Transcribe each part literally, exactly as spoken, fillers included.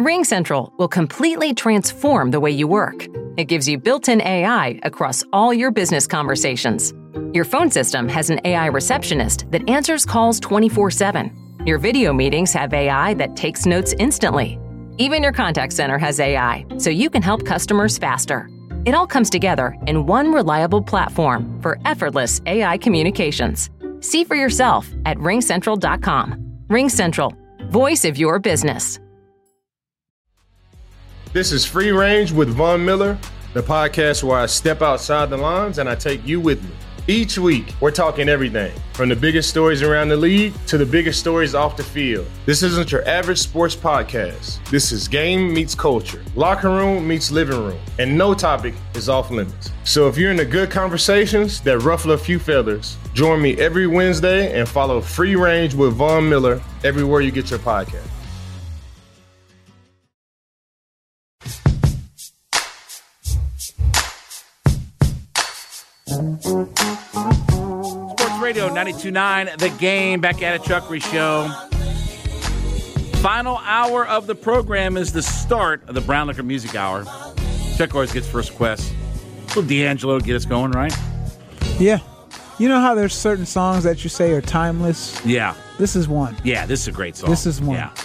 RingCentral will completely transform the way you work. It gives you built-in A I across all your business conversations. Your phone system has an A I receptionist that answers calls twenty-four seven. Your video meetings have A I that takes notes instantly. Even your contact center has A I, so you can help customers faster. It all comes together in one reliable platform for effortless A I communications. See for yourself at ring central dot com. RingCentral, voice of your business. This is Free Range with Von Miller, the podcast where I step outside the lines and I take you with me. Each week, we're talking everything from the biggest stories around the league to the biggest stories off the field. This isn't your average sports podcast. This is game meets culture, locker room meets living room, and no topic is off limits. So if you're into good conversations that ruffle a few feathers, join me every Wednesday and follow Free Range with Von Miller everywhere you get your podcast. Sports Radio ninety-two point nine, The Game, back at it, Chuck Reese Show. Final hour of the program is the start of the Brown Liquor Music Hour. Chuck always gets first request. Little D'Angelo to get us going, right? Yeah. You know how there's certain songs that you say are timeless? Yeah. This is one. Yeah, this is a great song. This is one. Yeah,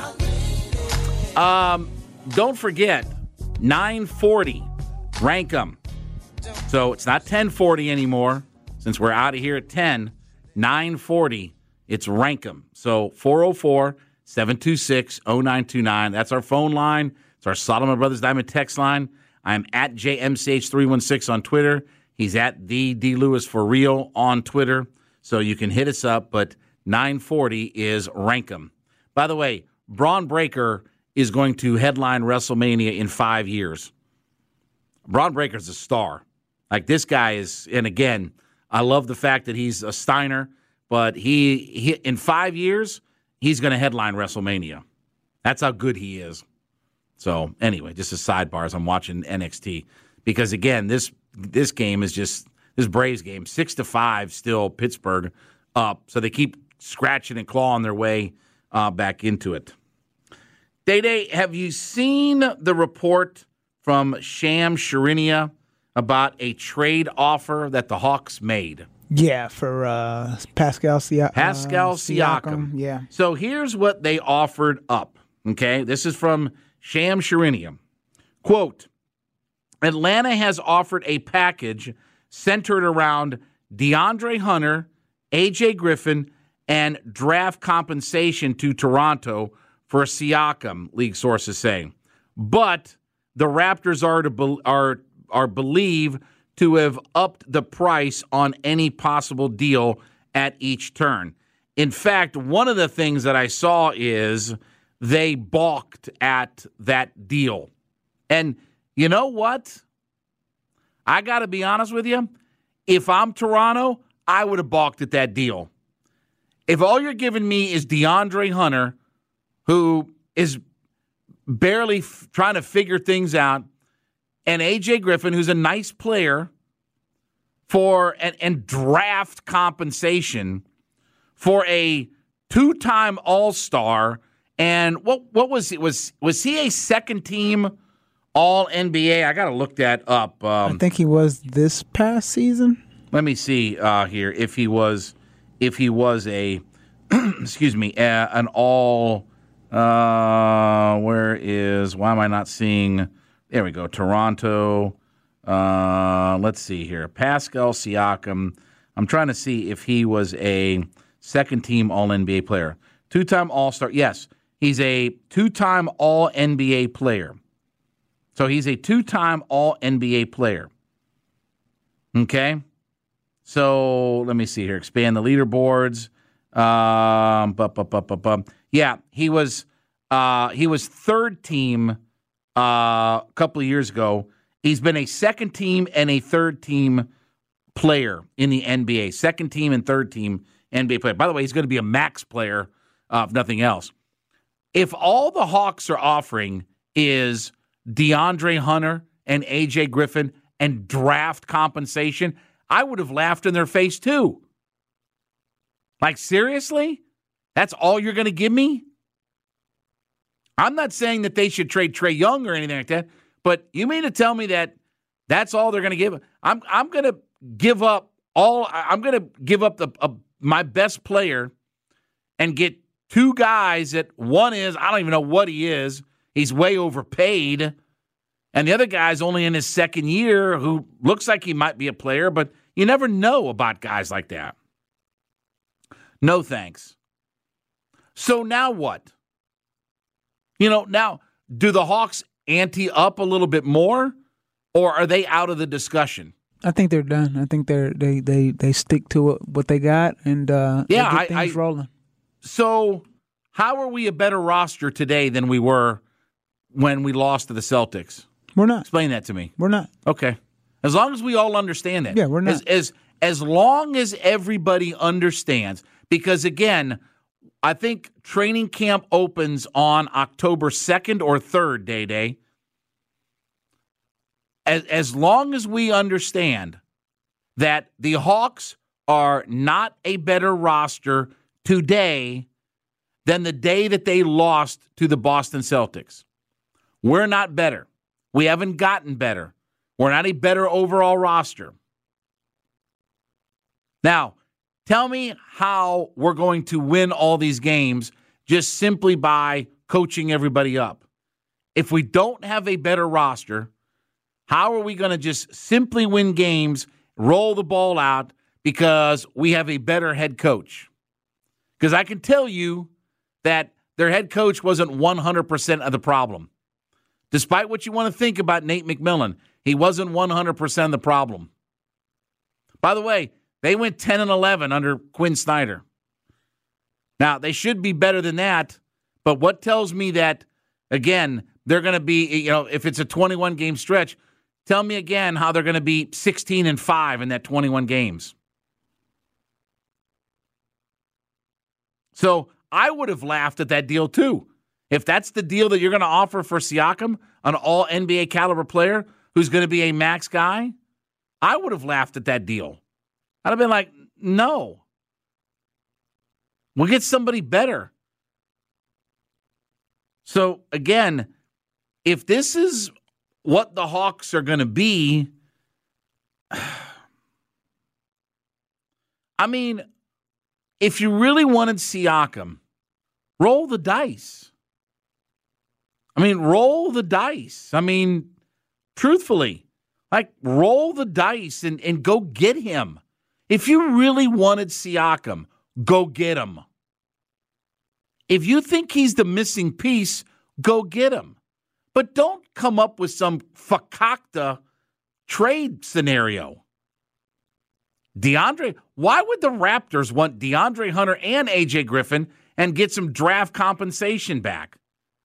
yeah. Um, don't forget, nine forty, rank 'em. So it's not ten forty anymore. Since we're out of here at ten, nine forty, it's rank 'em. So four oh four, seven two six, oh nine two nine. That's our phone line. It's our Solomon Brothers Diamond text line. I'm at J M C H three one six on Twitter. He's at the D Lewis for real on Twitter. So you can hit us up, but nine forty is rank 'em. By the way, Braun Breaker is going to headline WrestleMania in five years. Braun Breaker's a star. Like, this guy is, and again, I love the fact that he's a Steiner, but he, he in five years, he's going to headline WrestleMania. That's how good he is. So, anyway, just a sidebar as I'm watching N X T. Because, again, this this game is just, this Braves game, six to five still, Pittsburgh up. So they keep scratching and clawing their way uh, back into it. Day-Day, have you seen the report from Sham Charania about a trade offer that the Hawks made? Yeah, for uh, Pascal, Sia- Pascal uh, Siakam. Siakam. Yeah. So here's what they offered up, okay? This is from Sham Charania. Quote, Atlanta has offered a package centered around DeAndre Hunter, A J Griffin, and draft compensation to Toronto for Siakam, league sources say. But the Raptors are to be- are are believed to have upped the price on any possible deal at each turn. In fact, one of the things that I saw is they balked at that deal. And you know what? I got to be honest with you. If I'm Toronto, I would have balked at that deal. If all you're giving me is DeAndre Hunter, who is barely f- trying to figure things out, and A J Griffin, who's a nice player, for and, and draft compensation for a two-time All-Star, and what what was it? Was was he a second-team All N B A? I got to look that up. Um, I think he was this past season. Let me see uh, here if he was if he was a excuse me uh, an All. Uh, where is? Why am I not seeing? There we go. Toronto. Uh, let's see here. Pascal Siakam. I'm trying to see if he was a second-team All N B A player. Two-time All-Star. Yes, he's a two-time All N B A player. So he's a two-time All N B A player. Okay? So let me see here. Expand the leaderboards. Um, bu- bu- bu- bu- bu- Yeah, he was uh, he was third-team Uh, a couple of years ago. He's been a second team and a third team player in the N B A. Second team and third team N B A player. By the way, he's going to be a max player, uh, if nothing else. If all the Hawks are offering is DeAndre Hunter and A J Griffin and draft compensation, I would have laughed in their face too. Like, seriously? That's all you're going to give me? I'm not saying that they should trade Trae Young or anything like that, but you mean to tell me that that's all they're going to give? I'm I'm going to give up all. I'm going to give up the uh, my best player and get two guys that one is I don't even know what he is. He's way overpaid, and the other guy's only in his second year, who looks like he might be a player, but you never know about guys like that. No thanks. So now what? You know, now, do the Hawks ante up a little bit more, or are they out of the discussion? I think they're done. I think they're they they they stick to what they got and uh, yeah, get I, things I, rolling. So, how are we a better roster today than we were when we lost to the Celtics? We're not. Explain that to me. We're not. Okay, as long as we all understand that. Yeah, we're not. As as, as long as everybody understands, because again, I think training camp opens on October second or third, Day Day. As, as long as we understand that the Hawks are not a better roster today than the day that they lost to the Boston Celtics. We're not better. We haven't gotten better. We're not a better overall roster. Now, tell me how we're going to win all these games just simply by coaching everybody up. If we don't have a better roster, how are we going to just simply win games, roll the ball out because we have a better head coach? Because I can tell you that their head coach wasn't one hundred percent of the problem. Despite what you want to think about Nate McMillan, he wasn't one hundred percent of the problem. By the way, they went ten and eleven under Quinn Snyder. Now, they should be better than that, but what tells me that, again, they're going to be, you know, if it's a twenty-one game stretch, tell me again how they're going to be sixteen and five in that twenty-one games. So I would have laughed at that deal too. If that's the deal that you're going to offer for Siakam, an all N B A caliber player who's going to be a max guy, I would have laughed at that deal. I'd have been like, no. We'll get somebody better. So, again, if this is what the Hawks are going to be, I mean, if you really wanted Siakam, roll the dice. I mean, roll the dice. I mean, truthfully, like, roll the dice and, and go get him. If you really wanted Siakam, go get him. If you think he's the missing piece, go get him. But don't come up with some fakakta trade scenario. DeAndre, why would the Raptors want DeAndre Hunter and A J Griffin and get some draft compensation back?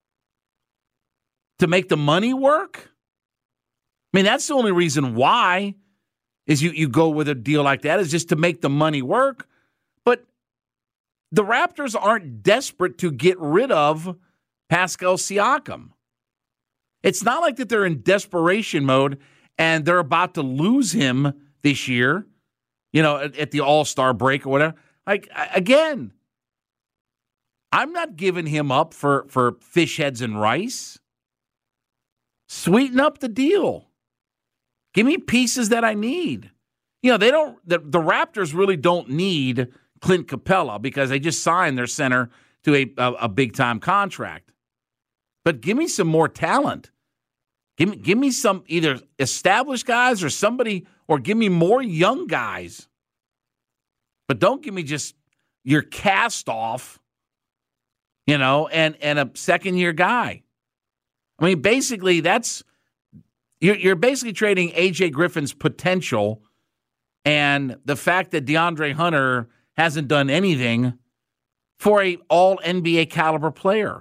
To make the money work? I mean, that's the only reason why is you, you go with a deal like that is just to make the money work. But the Raptors aren't desperate to get rid of Pascal Siakam. It's not like that they're in desperation mode and they're about to lose him this year, you know, at, at the All-Star break or whatever. Like, again, I'm not giving him up for, for fish heads and rice. Sweeten up the deal. Give me pieces that I need. You know, they don't, the, the Raptors really don't need Clint Capella because they just signed their center to a, a, a big-time contract. But give me some more talent. Give me, give me some either established guys or somebody, or give me more young guys. But don't give me just your cast off, you know, and, and a second-year guy. I mean, basically, that's you're, you're basically trading A J Griffin's potential and the fact that DeAndre Hunter hasn't done anything for a all N B A caliber player.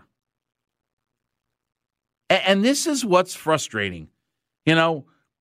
And, and this is what's frustrating. You know,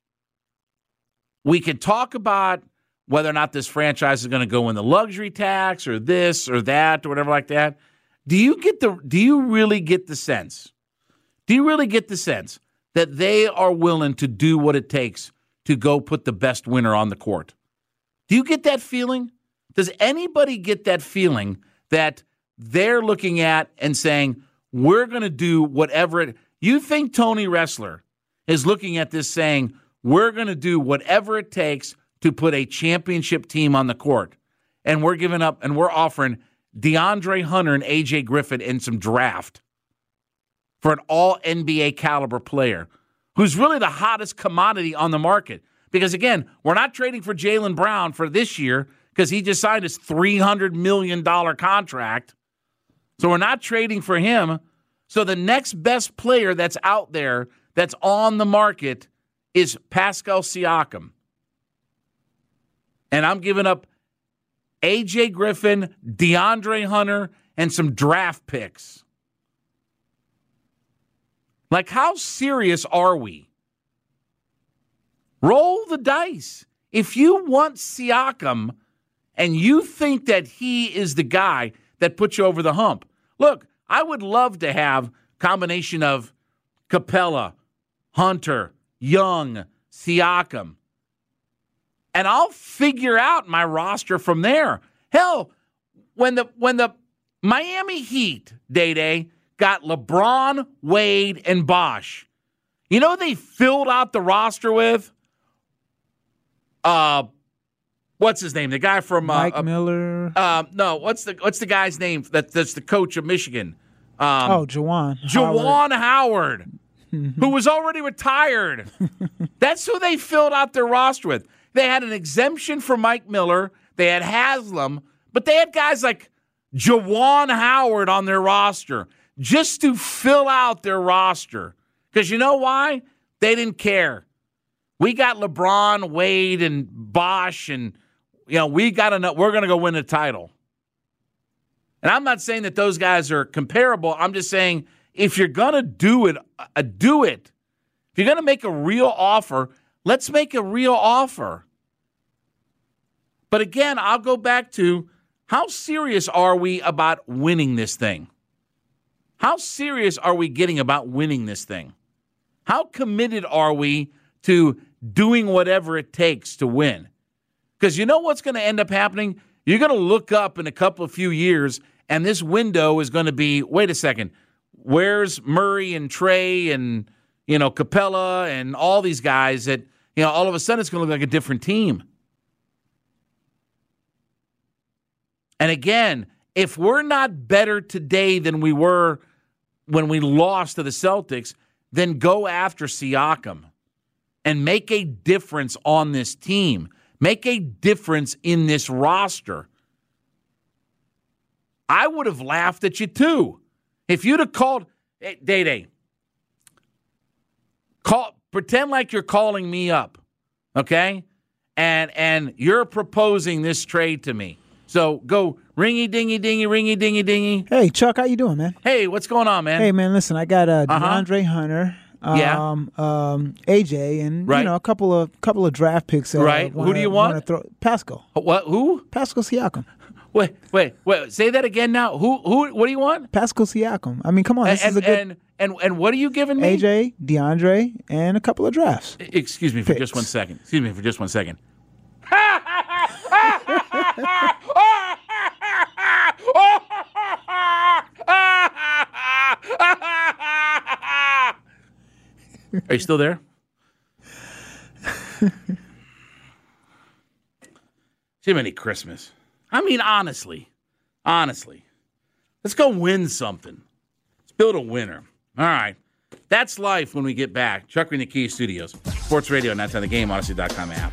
we could talk about whether or not this franchise is going to go in the luxury tax or this or that or whatever like that. Do you get the? Do you really get the sense? Do you really get the sense that they are willing to do what it takes to go put the best winner on the court? Do you get that feeling? Does anybody get that feeling that they're looking at and saying, we're going to do whatever it. You think Tony Ressler is looking at this saying, we're going to do whatever it takes to put a championship team on the court, and we're giving up and we're offering DeAndre Hunter and A J Griffin in some draft for an all N B A caliber player who's really the hottest commodity on the market. Because, again, we're not trading for Jaylen Brown for this year because he just signed his three hundred million dollars contract. So we're not trading for him. So the next best player that's out there that's on the market is Pascal Siakam. And I'm giving up A J Griffin, DeAndre Hunter, and some draft picks. Like, how serious are we? Roll the dice. If you want Siakam and you think that he is the guy that puts you over the hump, look, I would love to have a combination of Capella, Hunter, Young, Siakam. And I'll figure out my roster from there. Hell, when the when the Miami Heat, Day-Day, got LeBron, Wade, and Bosh, you know they filled out the roster with? Uh, what's his name? The guy from... Uh, Mike Miller. Uh, no, what's the what's the guy's name that, that's the coach of Michigan? Um, oh, Juwan. Juwan Howard, Howard who was already retired. That's who they filled out their roster with. They had an exemption for Mike Miller. They had Haslam, but they had guys like Juwan Howard on their roster just to fill out their roster. Because you know why? They didn't care. We got LeBron, Wade, and Bosh, and you know we got to. We're going to go win a title. And I'm not saying that those guys are comparable. I'm just saying if you're going to do it, uh, do it. If you're going to make a real offer, let's make a real offer. But again, I'll go back to how serious are we about winning this thing? How serious are we getting about winning this thing? How committed are we to doing whatever it takes to win? Because you know what's going to end up happening? You're going to look up in a couple of few years, and this window is going to be, wait a second, where's Murray and Trey and, you know, Capella and all these guys that, you know, all of a sudden it's going to look like a different team. And again, if we're not better today than we were when we lost to the Celtics, then go after Siakam and make a difference on this team. Make a difference in this roster. I would have laughed at you too. If you'd have called, hey, Day-Day, call, pretend like you're calling me up, okay? And and you're proposing this trade to me. So go ringy dingy dingy ringy dingy dingy. Hey Chuck, how you doing, man? Hey, what's going on, man? Hey man, listen, I got uh, Uh-huh. DeAndre Hunter, um, Yeah. um, A J, and Right. you know a couple of couple of draft picks. Uh, Right. Who wanna- do you want? wanna Throw, Pascal. What? Who? Pascal Siakam. Wait, wait, wait. Say that again now. Who? Who? What do you want? Pascal Siakam. I mean, come on, this and, is a good and and and what are you giving me? A J, DeAndre, and a couple of drafts. Excuse me for Picks. just one second. Excuse me for just one second. Are you still there? Jiminy Christmas. I mean, honestly, honestly, let's go win something. Let's build a winner. All right. That's life when we get back. Chuck in the Key Studios. Sports Radio, and that's on the game, Odyssey dot com app.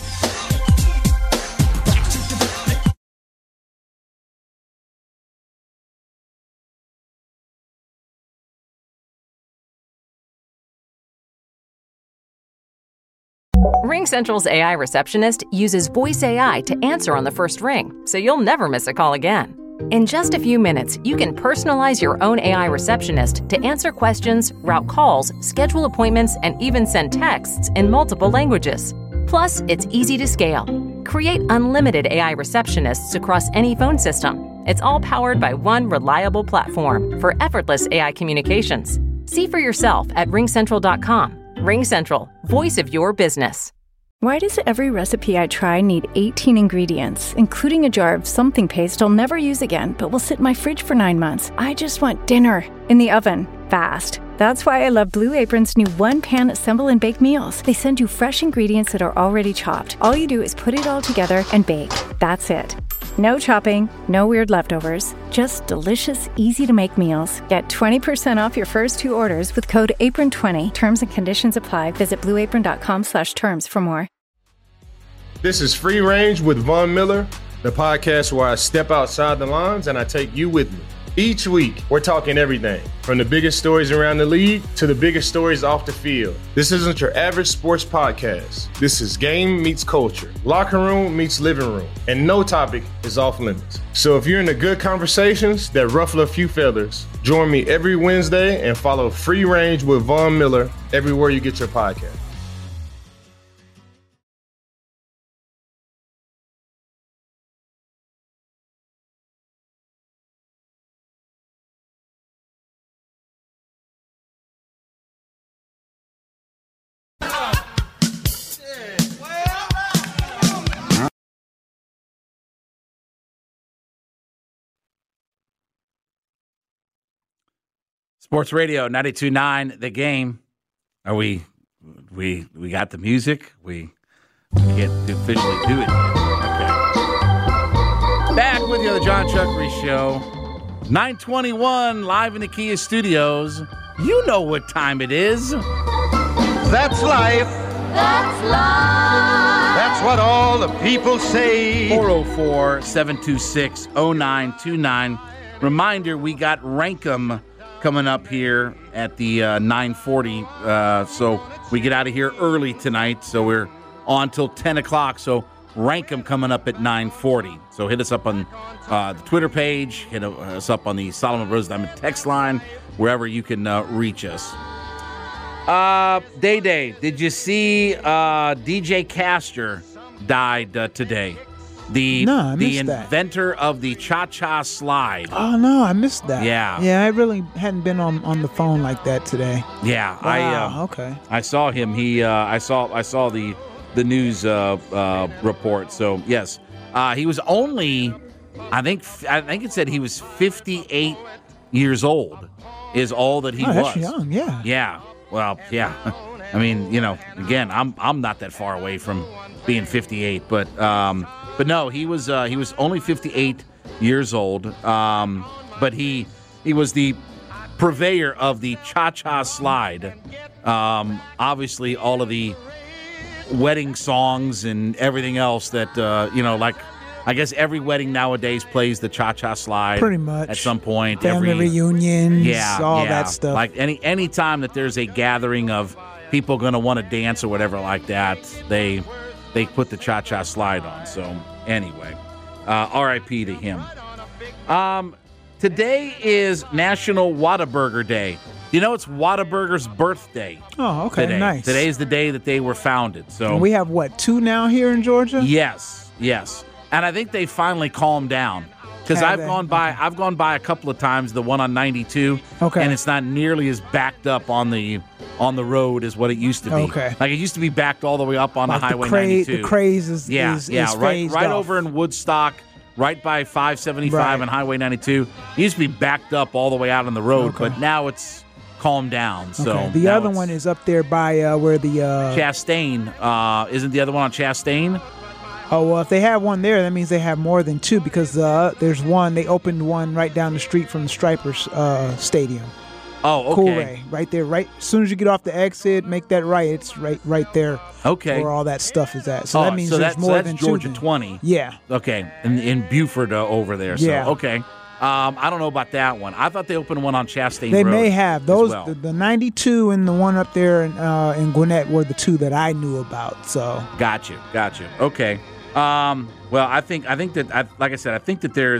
RingCentral's A I receptionist uses voice A I to answer on the first ring, so you'll never miss a call again. In just a few minutes, you can personalize your own A I receptionist to answer questions, route calls, schedule appointments, and even send texts in multiple languages. Plus, it's easy to scale. Create unlimited A I receptionists across any phone system. It's all powered by one reliable platform for effortless A I communications. See for yourself at ring central dot com. RingCentral, voice of your business. Why does every recipe I try need eighteen ingredients, including a jar of something paste I'll never use again, but will sit in my fridge for nine months? I just want dinner in the oven, fast. That's why I love Blue Apron's new one-pan assemble and bake meals. They send you fresh ingredients that are already chopped. All you do is put it all together and bake. That's it. No chopping, no weird leftovers, just delicious, easy-to-make meals. Get twenty percent off your first two orders with code apron twenty. Terms and conditions apply. Visit blueapron.com slash terms for more. This is Free Range with Von Miller, the podcast where I step outside the lines and I take you with me. Each week, we're talking everything from the biggest stories around the league to the biggest stories off the field. This isn't your average sports podcast. This is game meets culture, locker room meets living room, and no topic is off limits. So if you're into good conversations that ruffle a few feathers, join me every Wednesday and follow Free Range with Von Miller everywhere you get your podcast. Sports Radio ninety-two point nine, The Game. Are we, we, we got the music? We, we can't officially do it yet. Okay. Back with you on the John Chuckery Show. nine twenty-one, live in the Kia Studios. You know what time it is. That's life. That's life. That's what all the people say. four oh four, seven two six, oh nine two nine. Reminder, we got Rankum coming up here at the uh, nine forty, uh, so we get out of here early tonight, so we're on till ten o'clock, so rank 'em coming up at nine forty. So hit us up on uh, the Twitter page, hit us up on the Solomon Brothers Diamond text line, wherever you can uh, reach us. Uh, Day Day, did you see uh, D J Castor died uh, today? The No, I the missed that. inventor of the cha-cha slide. Oh, no, I missed that. Yeah. Yeah, I really hadn't been on, on the phone like that today. Yeah, Wow, I uh, okay. I saw him. He uh, I saw I saw the the news uh, uh, report. So yes, uh, he was only I think I think it said he was fifty-eight years old. Is all that he Oh, was. that's young, yeah. Yeah. Well, yeah. I mean, you know, again, I'm I'm not that far away from being fifty-eight, but um, but no, he was uh, he was only fifty-eight years old. Um, but he he was the purveyor of the cha-cha slide. Um, obviously, all of the wedding songs and everything else that uh, you know, like I guess every wedding nowadays plays the cha-cha slide. Pretty much. At some point. Family every, reunions, yeah, all yeah. that stuff. Like any any time that there's a gathering of people going to want to dance or whatever like that, they they put the cha-cha slide on. So anyway, uh, R I P to him. Um, today is National Whataburger Day. You know, it's Whataburger's birthday. Oh, okay, today. nice. Today is the day that they were founded. So And we have, what, two now here in Georgia? Yes, yes. And I think they finally calmed down. Because Have I've they? gone by I've gone by a couple of times, the one on ninety-two, Okay. and it's not nearly as backed up on the on the road as what it used to be. Okay. Like it used to be backed all the way up on Like the Highway cra- ninety-two. The craze is, yeah, is, yeah, is right phased right off. over in Woodstock, right by five seventy-five Right. and Highway ninety-two. It used to be backed up all the way out on the road, Okay. but now it's calmed down. So Okay. The now other it's- one is up there by uh, where the... Uh, Chastain. Uh, isn't the other one on Chastain? Oh, well, if they have one there, that means they have more than two because uh, there's one, they opened one right down the street from the Stripers uh, Stadium. Oh, okay. Coolray, right there. Right as soon as you get off the exit, make that right. It's right right there Okay. where all that stuff is at. So Oh, that means so there's that- more so that's than Georgia two. then. twenty. Yeah. Okay, in, in Buford uh, over there. So, Yeah. okay. Um, I don't know about that one. I thought they opened one on Chastain They Road may have as those. well. The, the ninety-two and the one up there in, uh, in Gwinnett were the two that I knew about. So Got you, got you. Okay. Um, well, I think I think that I, like I said, I think that there's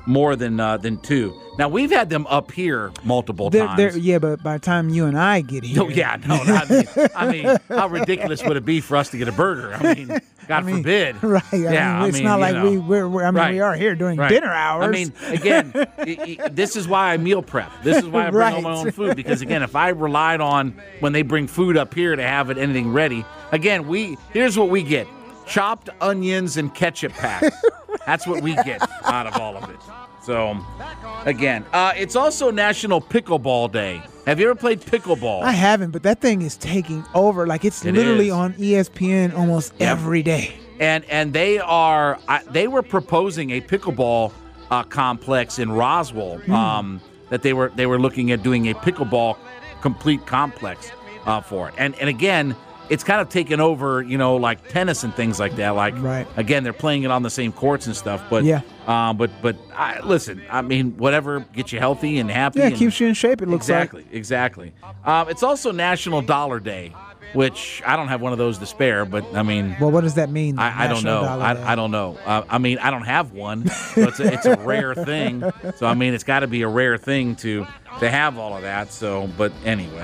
more than uh, than two. Now we've had them up here multiple They're, times. they're, yeah, but by the time you and I get here, No, yeah, no. I mean, I mean, how ridiculous would it be for us to get a burger? I mean, God I mean, forbid. Right. I Yeah, mean, it's I mean, not you like know. we we're, we're I mean Right. we are here during Right. dinner hours. I mean, again, i i this is why I meal prep. This is why I bring all my Right. own food because again, if I relied on when they bring food up here to have it anything ready, again, we here's what we get: chopped onions and ketchup packs. That's what we get out of all of it. So, again, uh, it's also National Pickleball Day. Have you ever played pickleball? I haven't, but that thing is taking over. Like it's It literally is. on E S P N almost Yep. every day. And and they are I, they were proposing a pickleball uh, complex in Roswell. Hmm. Um, that they were they were looking at doing a pickleball complete complex uh, for it. And and again, it's kind of taken over, you know, like tennis and things like that. Like Right. again, they're playing it on the same courts and stuff. But Yeah. um, but but I, listen, I mean, whatever gets you healthy and happy. Yeah, it and, keeps you in shape. It looks exactly, exactly. Um, it's also National Dollar Day, which I don't have one of those to spare. But I mean. like. Well, what does that mean? I, I don't National know. Dollar Day? I, I don't know. Uh, I mean, I don't have one. So it's a, it's a rare thing. So I mean, it's got to be a rare thing to to have all of that. So, but anyway,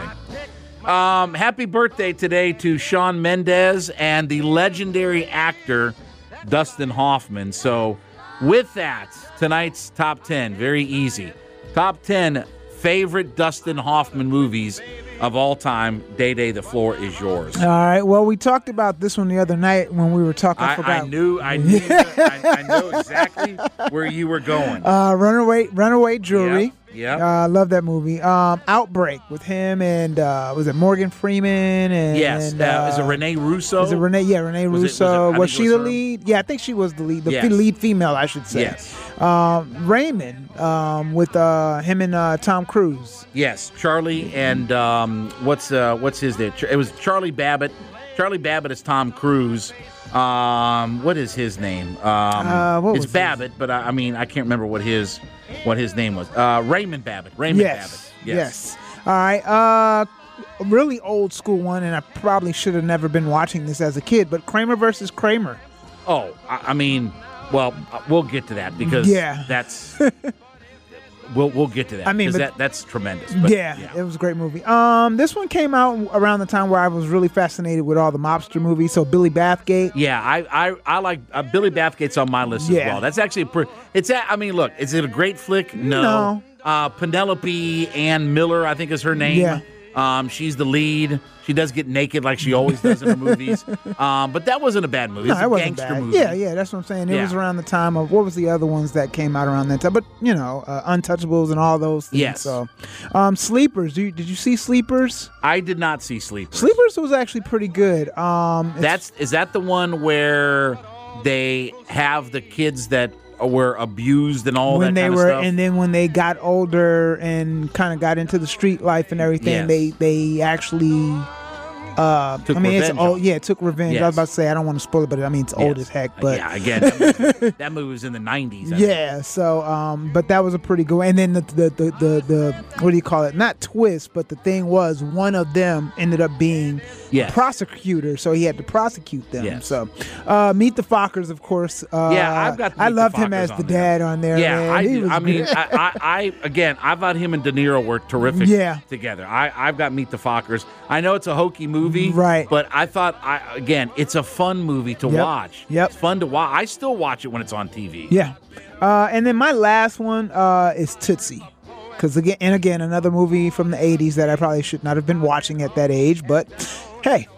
um, happy birthday today to Shawn Mendes and the legendary actor Dustin Hoffman. So, with that, tonight's top ten, very easy. Top ten favorite Dustin Hoffman movies of all time. Day Day, the floor is yours. All right. Well, we talked about this one the other night when we were talking. I, I, forgot. I knew, I knew, I, I know exactly where you were going. Uh, Runaway, Runaway Jewelry. Yep, yep. Uh, I love that movie. Um, Outbreak with him and uh, was it Morgan Freeman and yes, and, uh, is it Renee Russo? Is it Renee? Yeah, Renee Was it- was it- Russo. I Was, think she it the was her. lead? Yeah, I think she was the lead. The Yes. fe- lead female, I should say. Yes. Um, Raymond um, with uh, him and uh, Tom Cruise. Yes, Charlie and um, what's uh, what's his name? It was Charlie Babbitt. Charlie Babbitt is Tom Cruise. Um, what is his name? Um, Uh, what it's was his- Babbitt, but I, I mean I can't remember what his what his name was. Uh, Raymond Babbitt. Raymond Yes. Babbitt. Yes. All right. Uh, a really old school one, and I probably should have never been watching this as a kid. But Kramer versus Kramer. Oh, I, I mean, well, uh, we'll get to that because Yeah. that's we'll we'll get to that. I mean, 'cause but- that that's tremendous. But, yeah, it was a great movie. Um, this one came out around the time where I was really fascinated with all the mobster movies. So Billy Bathgate. Yeah, I I, I like uh, Billy Bathgate's on my list Yeah. as well. That's actually a pre- it's a, I mean, look, is it a great flick? No. No. Uh, Penelope Ann Miller, I think is her name. Yeah. Um, she's the lead. She does get naked like she always does in her movies. Um, but that wasn't a bad movie. No, It's it a wasn't gangster bad. movie. Yeah, yeah, that's what I'm saying. It Yeah. was around the time of what was the other ones that came out around that time? But you know, uh, Untouchables and all those things. Yes. So, um, Sleepers. Do you, did you see Sleepers? I did not see Sleepers. Sleepers was actually pretty good. Um, it's- That's is that the one where they have the kids that were abused and all when that they kind were, of stuff? and then when they got older and kind of got into the street life and everything, Yes. they they actually. Uh, Took I mean, it's revenge old. on- Yeah, it took revenge. I Yes. was about to say I don't want to spoil it, but I mean it's old Yes. as heck. But yeah, again, that movie, that movie was in the nineties. I think. yeah, so um, but that was a pretty good one. And then the the, the the the what do you call it? Not twist, but the thing was one of them ended up being Yes. a prosecutor, so he had to prosecute them. Yes. So uh, Meet the Fockers, of course. Uh, Yeah, I've got I Meet the loved him Fockers as on the there. dad on there. Yeah, man. I He do. was I mean, good. I, I, I again, I thought him and De Niro were terrific Yeah. together. I, I've got Meet the Fockers. I know it's a hokey movie, Right. But I thought, I again, it's a fun movie to Yep. watch. Yep. It's fun to watch. I still watch it when it's on T V. Yeah. Uh, and then my last one uh, is Tootsie. Because again, and again, another movie from the eighties that I probably should not have been watching at that age, but hey.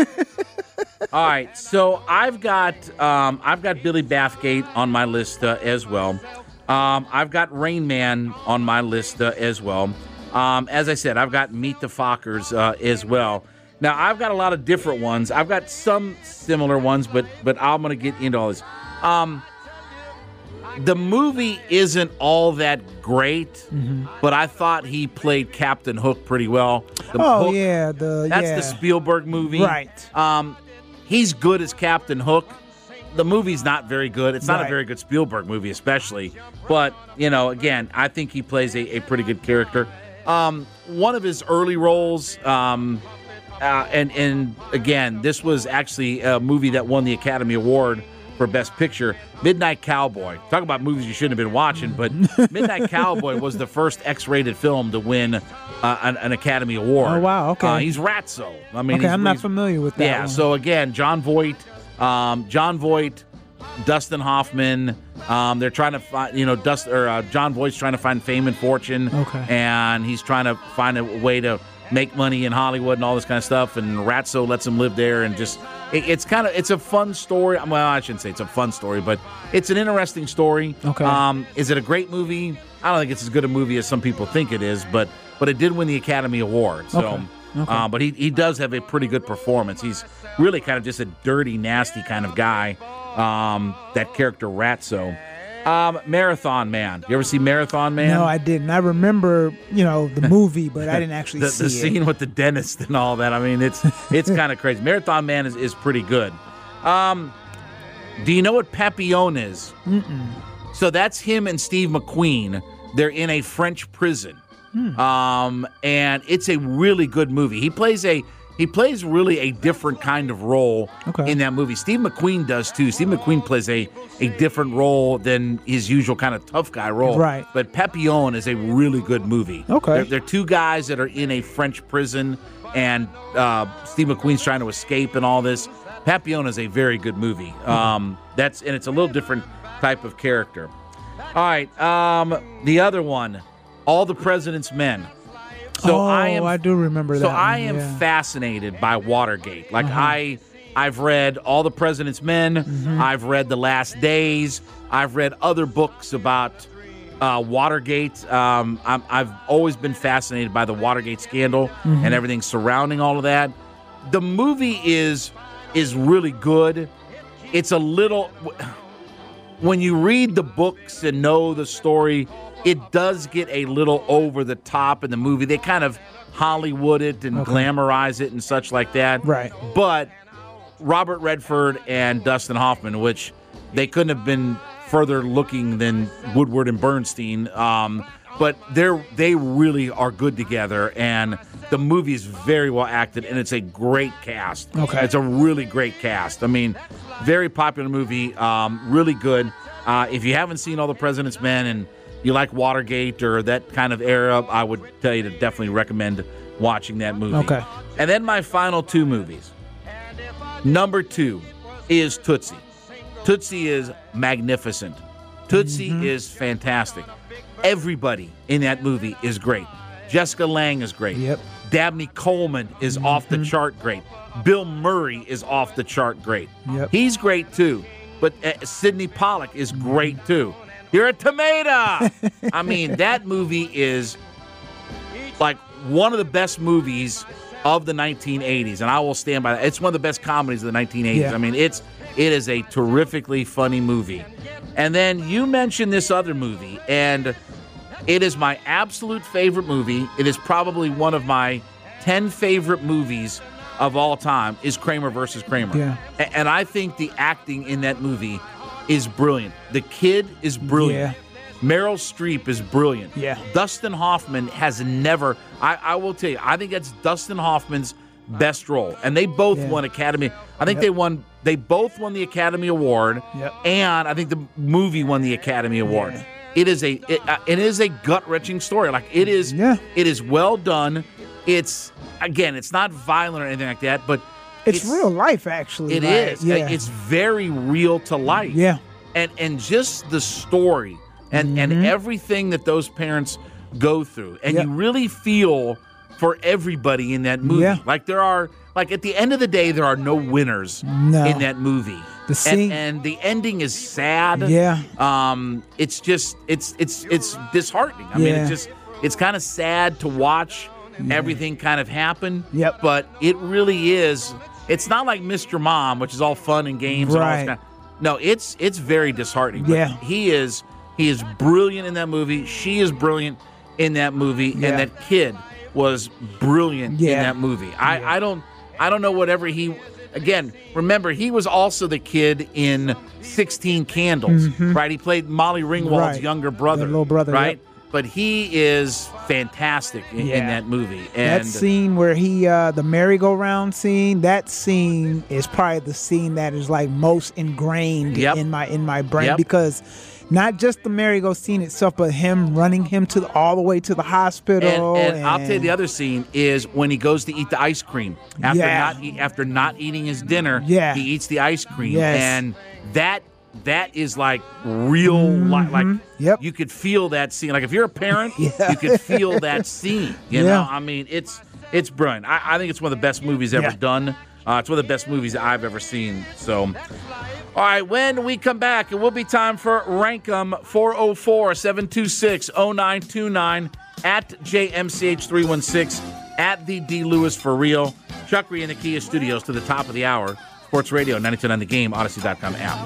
All right, so I've got um, I've got Billy Bathgate on my list uh, as well. Um, I've got Rain Man on my list uh, as well. Um, as I said, I've got Meet the Fockers uh, as well. Now I've got a lot of different ones. I've got some similar ones, but but I'm going to get into all this. Um, the movie isn't all that great, Mm-hmm. but I thought he played Captain Hook pretty well. The Oh, Hook- yeah. the that's yeah. the Spielberg movie. Right. Um, he's good as Captain Hook. The movie's not very good. It's not Right. a very good Spielberg movie, especially. But, you know, again, I think he plays a, a pretty good character. Um, one of his early roles, um, uh, and, and again, this was actually a movie that won the Academy Award for for Best Picture. Midnight Cowboy. Talk about movies you shouldn't have been watching, but Midnight Cowboy was the first X-rated film to win uh, an, an Academy Award. Oh, wow, okay. Uh, he's Ratso. I mean, Okay, he's, I'm not he's- familiar with that Yeah, one. so again, John Voight, um, John Voight, Dustin Hoffman. Um, they're trying to find, you know, Dust or uh, John Voight's trying to find fame and fortune. Okay. And he's trying to find a way to make money in Hollywood and all this kind of stuff. And Ratso lets him live there, and just it, it's kind of it's a fun story. Well, I shouldn't say it's a fun story, but it's an interesting story. Okay. Um, is it a great movie? I don't think it's as good a movie as some people think it is, but but it did win the Academy Award. So. Okay. Okay. Uh, but he, he does have a pretty good performance. He's really kind of just a dirty, nasty kind of guy, um, that character Ratso. Um, Marathon Man. You ever see Marathon Man? No, I didn't. I remember, you know, the movie, but I didn't actually the, see the it. scene with the dentist and all that. I mean, it's it's kind of crazy. Marathon Man is, is pretty good. Um, do you know what Papillon is? Mm-mm. So that's him and Steve McQueen. They're in a French prison. Hmm. Um, and it's a really good movie. He plays a he plays really a different kind of role Okay. in that movie. Steve McQueen does too. Steve McQueen plays a a different role than his usual kind of tough guy role. Right. But Papillon is a really good movie. Okay. They're, they're two guys that are in a French prison, and uh, Steve McQueen's trying to escape and all this. Papillon is a very good movie. Um, that's and it's a little different type of character. All right. Um, the other one. All the President's Men. So oh, I am I do remember So that. I one, am yeah. fascinated by Watergate. Like Uh-huh. I I've read All the President's Men, Mm-hmm. I've read The Last Days, I've read other books about uh, Watergate. Um, I'm, I've always been fascinated by the Watergate scandal Mm-hmm. and everything surrounding all of that. The movie is is really good. It's a little when you read the books and know the story, it does get a little over the top in the movie. They kind of Hollywood it and Okay. glamorize it and such like that. Right. But Robert Redford and Dustin Hoffman, which they couldn't have been further looking than Woodward and Bernstein, um, but they're they really are good together, and the movie is very well acted, and it's a great cast. Okay. It's a really great cast. I mean, very popular movie, um, really good. Uh, if you haven't seen All the President's Men and you like Watergate or that kind of era, I would tell you to definitely recommend watching that movie. Okay. And then my final two movies. Number two is Tootsie. Tootsie is magnificent. Tootsie Mm-hmm. is fantastic. Everybody in that movie is great. Jessica Lange is great. Yep. Dabney Coleman is off the chart great. Bill Murray is off the chart great. Yep. He's great too. But uh, Sidney Pollack is great too. You're a tomato. I mean, that movie is like one of the best movies of the nineteen eighties, and I will stand by that. It's one of the best comedies of the nineteen eighties. Yeah. I mean, it's it is a terrifically funny movie. And then you mentioned this other movie, and it is my absolute favorite movie. It is probably one of my ten favorite movies of all time, is Kramer versus Kramer. Yeah. A- And I think the acting in that movie is brilliant. The kid is brilliant. Yeah. Meryl Streep is brilliant. Yeah. Dustin Hoffman has never, I, I will tell you, I think that's Dustin Hoffman's best role. And they both Yeah. won Academy. I think Yep. they won, they both won the Academy Award. Yep. And I think the movie won the Academy Award. Yeah. It is a, it, uh, it is a gut-wrenching story. Like it is, Yeah. it is well done. It's, again, it's not violent or anything like that, but It's, real life, actually. It like, is. Yeah. It's very real to life. Yeah. And and just the story and, Mm-hmm. and everything that those parents go through. And Yep. you really feel for everybody in that movie. Yeah. Like there are like at the end of the day there are no winners No. in that movie. The scene- and, and the ending is sad. Yeah. Um it's just it's it's it's disheartening. I mean Yeah. it's just it's kind of sad to watch everything kind of happen. Yep. But it really is. It's not like Mister Mom, which is all fun and games and all this Right. kind of, no, it's it's very disheartening. But Yeah. he is he is brilliant in that movie. She is brilliant in that movie, Yeah. and that kid was brilliant in Yeah. that movie. I, I don't I don't know whatever he. Again, remember he was also the kid in sixteen Candles, right? He played Molly Ringwald's Mm-hmm. Right. younger brother, The little brother, right? yep. but he is fantastic in, Yeah. in that movie. And that scene where he, uh, the merry-go-round scene, that scene is probably the scene that is like most ingrained Yep. in my in my brain Yep. because not just the merry-go scene itself, but him running him to the, all the way to the hospital. And, and I'll tell you the other scene is when he goes to eat the ice cream after Yeah. not eat, after not eating his dinner. Yeah. He eats the ice cream, Yes. and that that is like real li- like Yep. you could feel that scene. Like if you're a parent, Yeah. you could feel that scene. You Yeah. know, I mean, it's it's brilliant. I, I think it's one of the best movies ever Yeah. done. Uh, it's one of the best movies I've ever seen. So. All right, when we come back, it will be time for Rankum four oh four, seven two six, oh nine two nine at J M C H three one six at the D. Lewis for real. Chuck Ree in the Kia Studios to the top of the hour. Sports Radio ninety-two point nine The Game, Odyssey dot com app.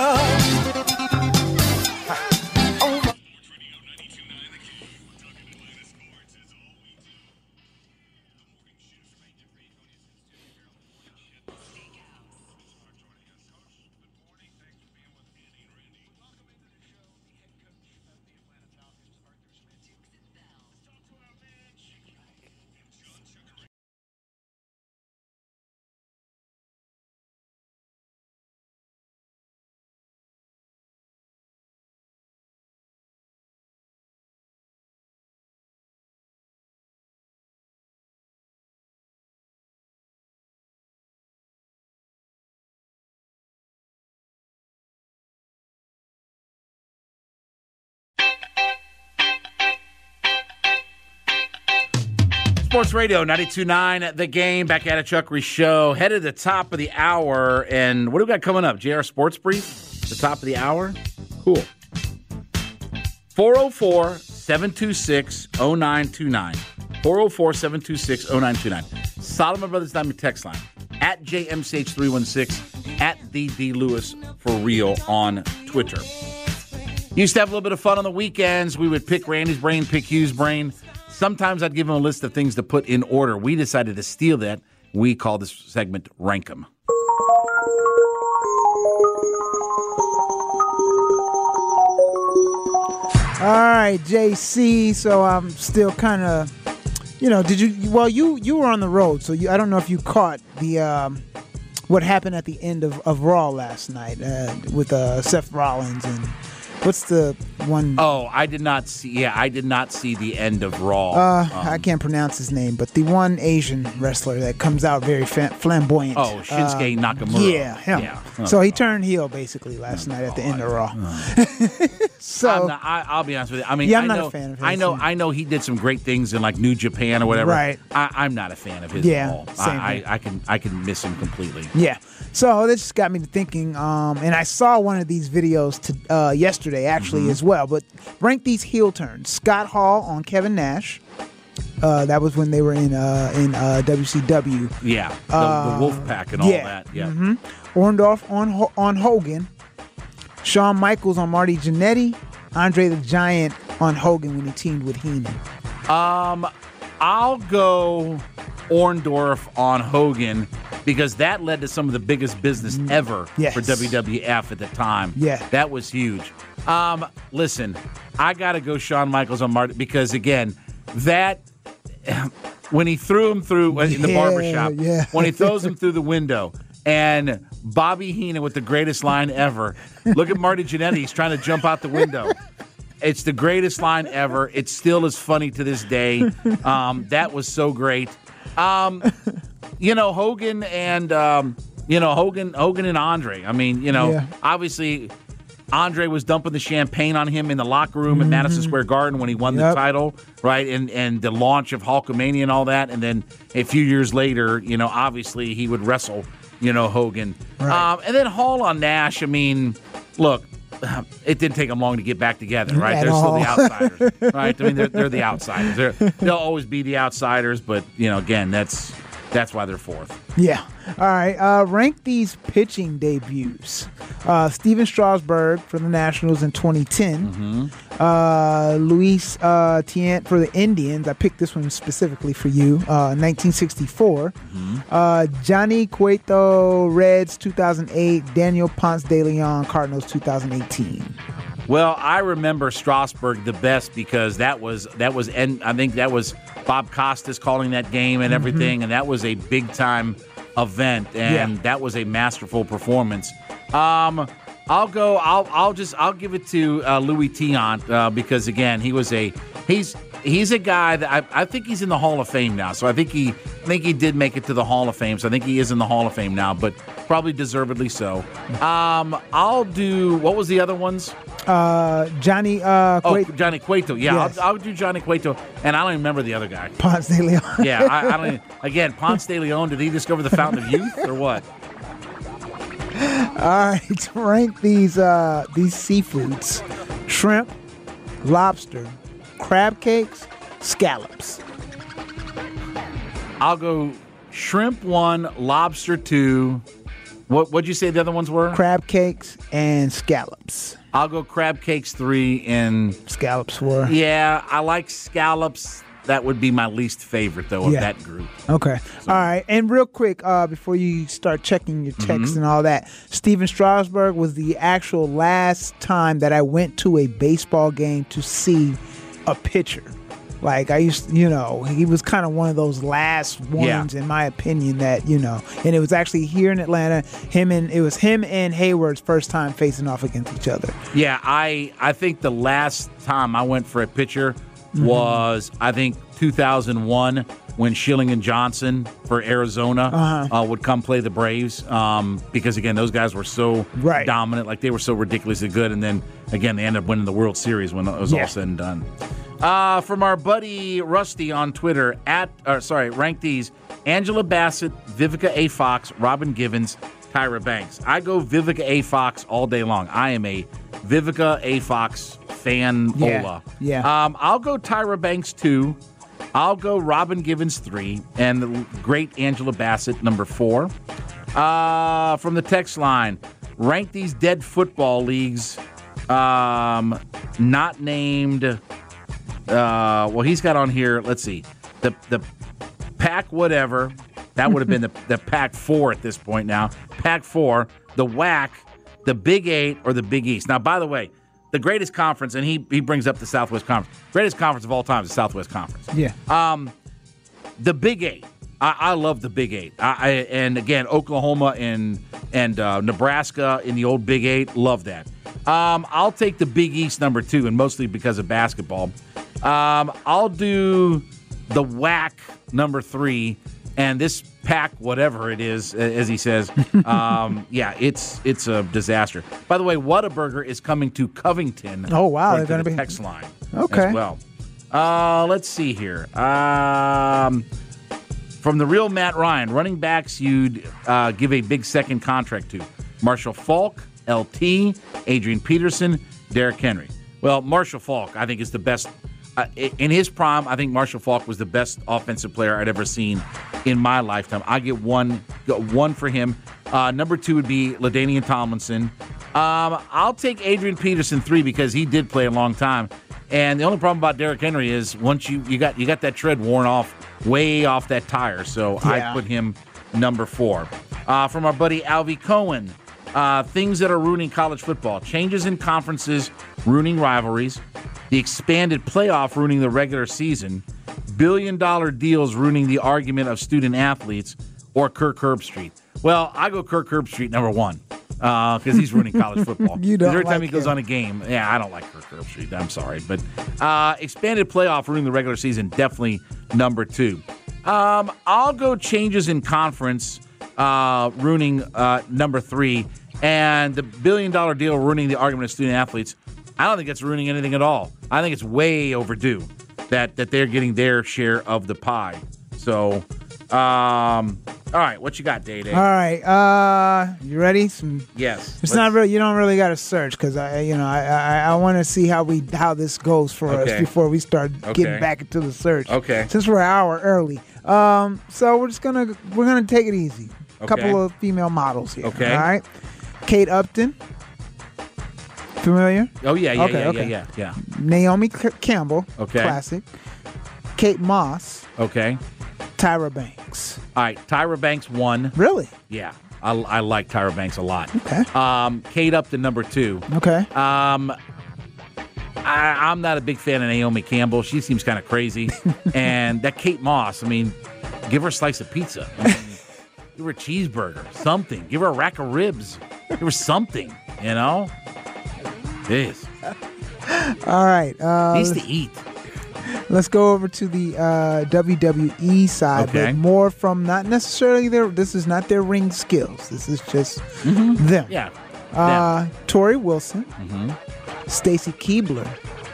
Sports Radio ninety-two point nine The Game, back at a Chuck Ree Show. Headed to the top of the hour, and what do we got coming up? J R Sports Brief, the top of the hour? Cool. four oh four, seven two six, oh nine two nine. four oh four, seven two six, oh nine two nine. Solomon Brothers Diamond text line. At J M C H three one six. At the D. Lewis for real on Twitter. Used to have a little bit of fun on the weekends. We would pick Randy's brain, pick Hugh's brain. Sometimes I'd give him a list of things to put in order. We decided to steal that. We call this segment Rank 'em. All right, J C. So I'm still kind of, you know, did you? Well, you you were on the road, so you, I don't know if you caught the um, what happened at the end of, of Raw last night uh, with uh, Seth Rollins and what's the one? Oh, I did not see. Yeah, I did not see the end of Raw. Uh, Um, I can't pronounce his name, but the one Asian wrestler that comes out very fa- flamboyant. Oh, Shinsuke Uh, Nakamura. Yeah, him. Yeah. Oh. So he turned heel basically last night at the end of Raw. so I'm not, I, I'll be honest with you. I mean, Yeah, I'm I not a know, fan of his. I know, I know he did some great things in like New Japan or whatever. Right. I, I'm not a fan of his Yeah, at all. same I, here. I, I can, I can miss him completely. Yeah. So this just got me to thinking, um, and I saw one of these videos to, uh, yesterday actually Mm-hmm. as well. But rank these heel turns: Scott Hall on Kevin Nash. Uh, that was when they were in uh, in uh, W C W. Yeah, the, the Wolf Pack and all yeah. that. Yeah. Mm-hmm. Orndorff on Ho- on Hogan. Shawn Michaels on Marty Jannetty. Andre the Giant on Hogan when he teamed with Heenan. Um, I'll go Orndorff on Hogan because that led to some of the biggest business ever Yes. for W W F at the time. Yeah. That was huge. Um, listen, I got to go Shawn Michaels on Marty because, again, that when he threw him through in the Yeah, barbershop, yeah. when he throws him through the window, and Bobby Heenan with the greatest line ever. Look at Marty Jannetty. He's trying to jump out the window. It's the greatest line ever. It still is funny to this day. Um, that was so great. Um, you know, Hogan and um, you know Hogan, Hogan and Andre. I mean, you know, Yeah. obviously Andre was dumping the champagne on him in the locker room at Madison Square Garden when he won Yep. the title, right? And and the launch of Hulkamania and all that. And then a few years later, you know, obviously he would wrestle, you know, Hogan. Right. Um, and then Hall on Nash. I mean, look. It didn't take them long to get back together, right? At They're still the all. outsiders, right? I mean, they're, they're the outsiders. They're, they'll always be the outsiders, but you know, again, that's that's why they're fourth. Yeah. All right. Uh, rank these pitching debuts. Uh, Steven Strasburg for the Nationals in twenty ten. Mm-hmm. Uh, Luis uh, Tient for the Indians. I picked this one specifically for you. Uh, nineteen sixty-four. Mm-hmm. Uh, Johnny Cueto, Reds two thousand eight. Daniel Ponce de Leon, Cardinals two thousand eighteen. Well, I remember Strasburg the best because that was that was and I think that was Bob Costas calling that game and everything, mm-hmm. and that was a big time event, and yeah. that was a masterful performance. Um, I'll go. I'll I'll just I'll give it to uh, Louis Tiant uh, because again he was a he's he's a guy that I, I think he's in the Hall of Fame now. So I think he I think he did make it to the Hall of Fame. So I think he is in the Hall of Fame now, but probably deservedly so. Um, I'll do what was the other ones? Uh, Johnny. Uh, oh, Johnny Cueto. Yeah, yes. I'll, I'll do Johnny Cueto, and I don't even remember the other guy. Ponce de Leon. yeah, I, I don't. Even, again, Ponce de Leon. Did he discover the fountain of youth or what? All right, rank these uh, these seafoods: shrimp, lobster, crab cakes, scallops. I'll go shrimp one, lobster two. What what'd you say the other ones were? Crab cakes and scallops. I'll go crab cakes three and scallops four. Yeah, I like scallops. That would be my least favorite though of yeah. that group. Okay. So. All right. And real quick, uh, before you start checking your text mm-hmm. and all that, Steven Strasburg was the actual last time that I went to a baseball game to see a pitcher. Like I used, you know, he was kind of one of those last ones, yeah. in my opinion, that, you know, and it was actually here in Atlanta. Him and it was him and Hayward's first time facing off against each other. Yeah, I I think the last time I went for a pitcher mm-hmm. was I think two thousand one when Schilling and Johnson for Arizona uh-huh. uh, would come play the Braves um, because again those guys were so right. dominant, like they were so ridiculously good, and then again they ended up winning the World Series when it was yeah. all said and done. Uh, from our buddy Rusty on Twitter, at or sorry, rank these: Angela Bassett, Vivica A. Fox, Robin Givens, Tyra Banks. I go Vivica A. Fox all day long. I am a Vivica A. Fox fan. Yeah, yeah. Um, I'll go Tyra Banks two. I'll go Robin Givens three, and the great Angela Bassett number four. Uh, from the text line, rank these dead football leagues. Um, not named. Uh, well, he's got on here, let's see, the the Pac whatever. That would have been the, the Pac four at this point now. Pac four, the W A C, the Big Eight, or the Big East. Now, by the way, the greatest conference, and he he brings up the Southwest Conference. Greatest conference of all time is the Southwest Conference. Yeah. Um, the Big Eight. I, I love the Big Eight. I, I, and, again, Oklahoma and, and uh, Nebraska in the old Big Eight, love that. Um, I'll take the Big East number two, and mostly because of basketball. Um, I'll do the W A C number three, and this Pac, whatever it is, as he says, um, yeah, it's it's a disaster. By the way, Whataburger is coming to Covington. Oh wow, they're going to the be text line. Okay. As well. Uh, let's see here. Um, from the real Matt Ryan, running backs you'd uh, give a big second contract to: Marshall Faulk, L T, Adrian Peterson, Derrick Henry. Well, Marshall Faulk, I think, is the best. Uh, in his prime, I think Marshall Faulk was the best offensive player I'd ever seen in my lifetime. I get one one for him. Uh, number two would be LaDainian Tomlinson. Um, I'll take Adrian Peterson three because he did play a long time. And the only problem about Derrick Henry is once you, you got you got that tread worn off, way off that tire. So yeah. I put him number four. Uh, from our buddy Alvy Cohen, uh, things that are ruining college football: changes in conferences ruining rivalries, the expanded playoff ruining the regular season, billion-dollar deals ruining the argument of student athletes, or Kirk Herbstreit. Well, I go Kirk Herbstreit number one because uh, he's ruining college football. You don't Every like time he goes him. on a game, yeah, I don't like Kirk Herbstreit. I'm sorry. But uh, expanded playoff ruining the regular season, definitely number two. Um, I'll go changes in conference uh, ruining uh, number three, and the billion-dollar deal ruining the argument of student athletes. I don't think it's ruining anything at all. I think it's way overdue that that they're getting their share of the pie. So, um, all right, what you got, Day Day? All right, uh, you ready? Some, yes. It's not really. You don't really got to search because I, you know, I I, I want to see how we how this goes for okay. us before we start okay. getting back into the search. Okay. Since we're an hour early, um, so we're just gonna we're gonna take it easy. A okay. couple of female models here. Okay. All right. Kate Upton. Familiar? Oh, yeah, yeah, okay, yeah, okay. yeah, yeah, yeah. Naomi C- Campbell. Okay. Classic. Kate Moss. Okay. Tyra Banks. All right, Tyra Banks one. Really? Yeah, I, I like Tyra Banks a lot. Okay. Um, Kate Upton number two. Okay. Um, I, I'm not a big fan of Naomi Campbell. She seems kind of crazy. And that Kate Moss, I mean, give her a slice of pizza. I mean, give her a cheeseburger, something. Give her a rack of ribs. Give her something, you know? Jeez. All right. Uh, Needs to eat. Let's go over to the uh, W W E side, Okay. but more from not necessarily their. This is not their ring skills. This is just them. Yeah. Uh, Tori Wilson, Mm-hmm. Stacy Keibler,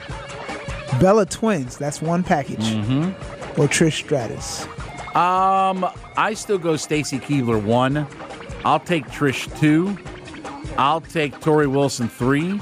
Bella Twins. That's one package. Mm-hmm. Or Trish Stratus. Um, I still go Stacy Keibler one. I'll take Trish two. I'll take Tori Wilson three.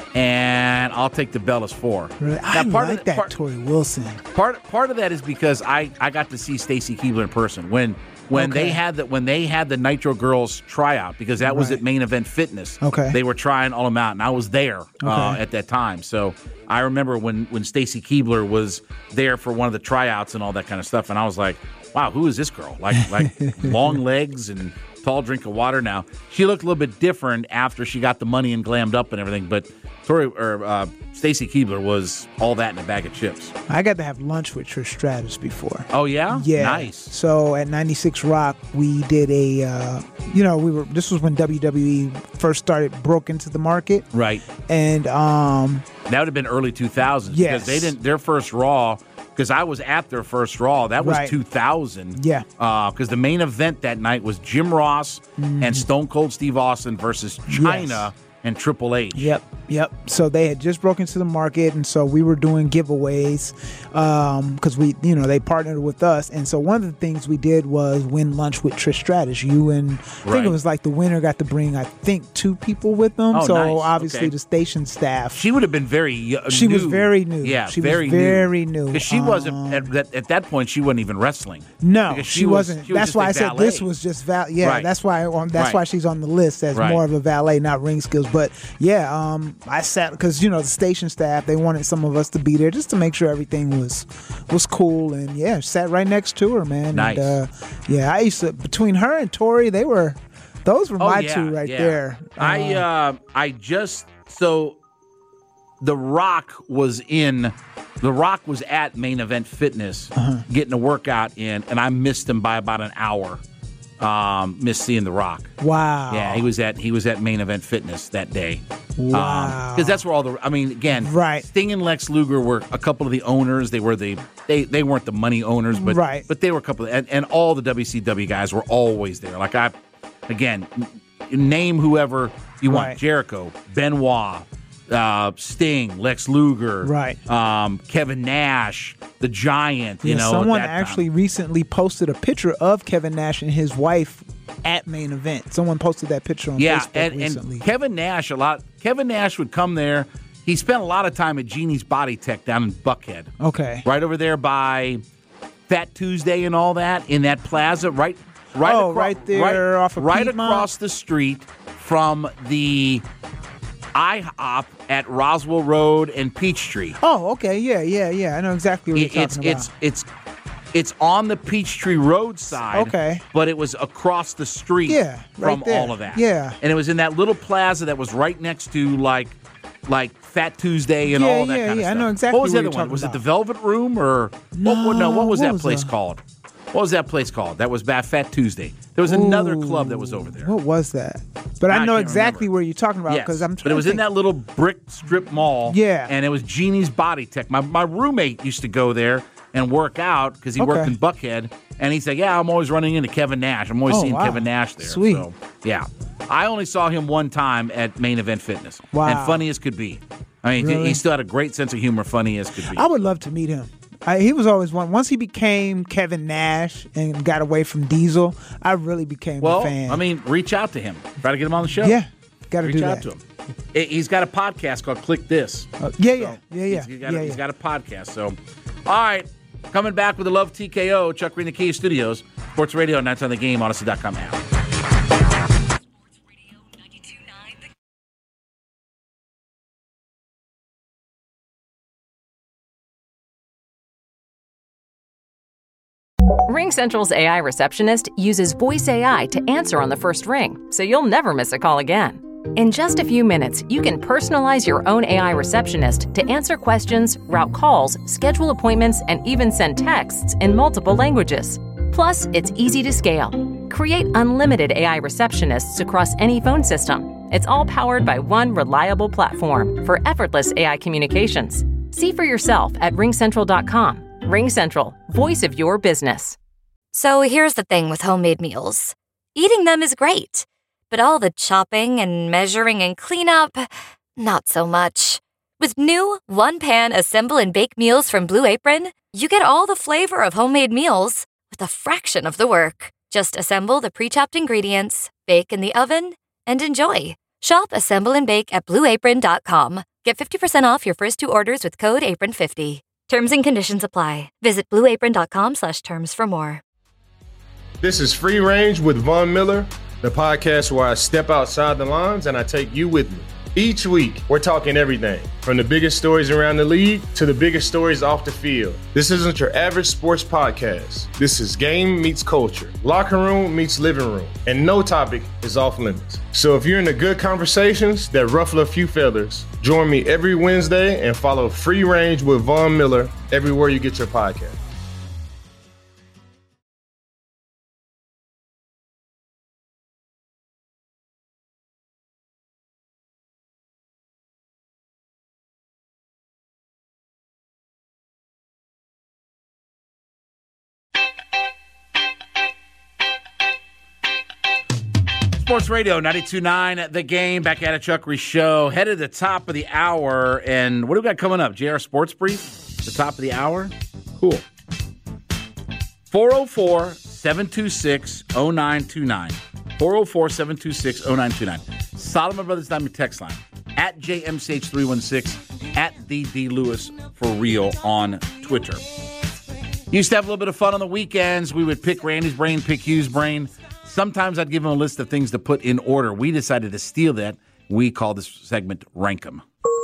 And I'll take the Bellas four. Really? I Now, part like of the, that part, Tori Wilson. Part part of that is because I, I got to see Stacy Keibler in person when when Okay. they had the when they had the Nitro Girls tryout, because that was Right. at Main Event Fitness. Okay. They were trying all them out, and I was there uh, Okay. at that time. So I remember when when Stacy Keibler was there for one of the tryouts and all that kind of stuff, and I was like, wow, who is this girl? Like like long legs and tall drink of water. Now she looked a little bit different after she got the money and glammed up and everything, but Tori or uh, Stacy Keibler was all that in a bag of chips. I got to have lunch with Trish Stratus before. Oh yeah, Yeah. nice. So at ninety-six Rock, we did a, uh, you know, we were. This was when W W E first started, broke into the market, Right. and um, That would have been early two thousands Yes. because they didn't their first Raw, because I was at their first Raw. That was Right. two thousand. Yeah. Because the main event that night was Jim Ross and Stone Cold Steve Austin versus China and Triple H. Yep, yep. So they had just broken into the market, and so we were doing giveaways because we, you know, they partnered with us. And so one of the things we did was win lunch with Trish Stratus. You and I think Right. it was like the winner got to bring, I think, two people with them. Oh, so nice. obviously Okay. the station staff. She would have been very uh, She new. was very new. Yeah, She was very very new. Because she Um, wasn't, at, that, at that point, she wasn't even wrestling. No, Because she, was- wasn't. she was that's just why a I said valet. this was just val. Yeah, Right. that's why. Um, that's Right. why she's on the list as Right. more of a valet, not ring skills. But yeah, um, I sat because you know the station staff, they wanted some of us to be there just to make sure everything was was cool, and yeah, sat right next to her, man. Nice. And, uh, yeah, I used to between her and Tori, they were those were Oh, my yeah, two right yeah. there. I uh, I just so The Rock was in. The Rock was at Main Event Fitness Uh-huh. getting a workout in, and I missed him by about an hour. Um, missed seeing The Rock. Wow. Yeah, he was at he was at Main Event Fitness that day. Wow. Because that's where all the I mean, again, Right. Sting and Lex Luger were a couple of the owners. They were the they they weren't the money owners, but Right. but they were a couple of, and, and all the W C W guys were always there. Like I, again, n- name whoever you want: Right. Jericho, Benoit, uh, Sting, Lex Luger, Right. Um, Kevin Nash, the Giant. You Yeah, know, someone at that actually time. recently posted a picture of Kevin Nash and his wife at Main Event. Someone posted that picture on Yeah, Facebook and, recently. and Kevin Nash a lot. Kevin Nash would come there. He spent a lot of time at Genie's Body Tech down in Buckhead, okay. right over there by Fat Tuesday and all that in that plaza, right, right, Oh, acro- right there off of right Piedmont? across the street from the IHOP at Roswell Road and Peachtree. Oh, okay. Yeah, yeah, yeah. I know exactly what It- you're it's talking it's about. it's it's on the Peachtree Road side. Okay. But it was across the street Yeah, right from there. all of that. Yeah. And it was in that little plaza that was right next to like like Fat Tuesday and Yeah, all that yeah, kind of yeah. I stuff. know exactly What was what the you're other one? talking Was it about. the Velvet Room or what, what, no, what was what that was place the- called? What was that place called? That was Fat Fat Tuesday. There was another Ooh, club that was over there. What was that? But I I know can't exactly remember. where you're talking about Yes, because I'm trying but it was to in think. that little brick strip mall. Yeah. And it was Genie's Body Tech. My, my roommate used to go there and work out because he worked Okay. in Buckhead. And he said, yeah, I'm always running into Kevin Nash. I'm always Oh, seeing wow. Kevin Nash there. Sweet. So, yeah. I only saw him one time at Main Event Fitness. Wow. And funny as could be. I mean, he- Really? he still had a great sense of humor, funny as could be. I would love to meet him. I, he was always one. Once he became Kevin Nash and got away from Diesel, I really became well, a fan. I mean, reach out to him. Try to get him on the show. yeah, got to Reach do out that. to him. He- He's got a podcast called Click This. Uh, yeah, yeah, So yeah, yeah, He's, he's got, yeah, a, he's yeah. got a podcast. So, all right. Coming back with the Love T K O, Chuck Green, the Kia Studios, Sports Radio, Nights on the Game, Odyssey dot com app. RingCentral's A I receptionist uses voice A I to answer on the first ring, so you'll never miss a call again. In just a few minutes, you can personalize your own A I receptionist to answer questions, route calls, schedule appointments, and even send texts in multiple languages. Plus, it's easy to scale. Create unlimited A I receptionists across any phone system. It's all powered by one reliable platform for effortless A I communications. See for yourself at ring central dot com. RingCentral, voice of your business. So here's the thing with homemade meals. Eating them is great, but all the chopping and measuring and cleanup, not so much. With new one-pan assemble and bake meals from Blue Apron, you get all the flavor of homemade meals with a fraction of the work. Just assemble the pre-chopped ingredients, bake in the oven, and enjoy. Shop Assemble and Bake at blue apron dot com. Get fifty percent off your first two orders with code apron fifty. Terms and conditions apply. Visit blue apron dot com slash terms for more. This is Free Range with Von Miller, the podcast where I step outside the lines and I take you with me. Each week, we're talking everything from the biggest stories around the league to the biggest stories off the field. This isn't your average sports podcast. This is game meets culture, locker room meets living room, and no topic is off limits. So if you're into good conversations that ruffle a few feathers, join me every Wednesday and follow Free Range with Von Miller everywhere you get your podcast. Sports Radio ninety-two point nine, The Game, back at a Chuck Reese Show. Headed to the top of the hour, and what do we got coming up? J R Sports Brief, the top of the hour? Cool. four oh four, seven two six, oh nine two nine. four oh four, seven two six, oh nine two nine. Solomon Brothers Diamond text line. At J M C H three one six. At the D Lewis for real on Twitter. Used to have a little bit of fun on the weekends. We would pick Randy's brain, pick Hugh's brain. Sometimes I'd give him a list of things to put in order. We decided to steal that. We call this segment Rank 'em.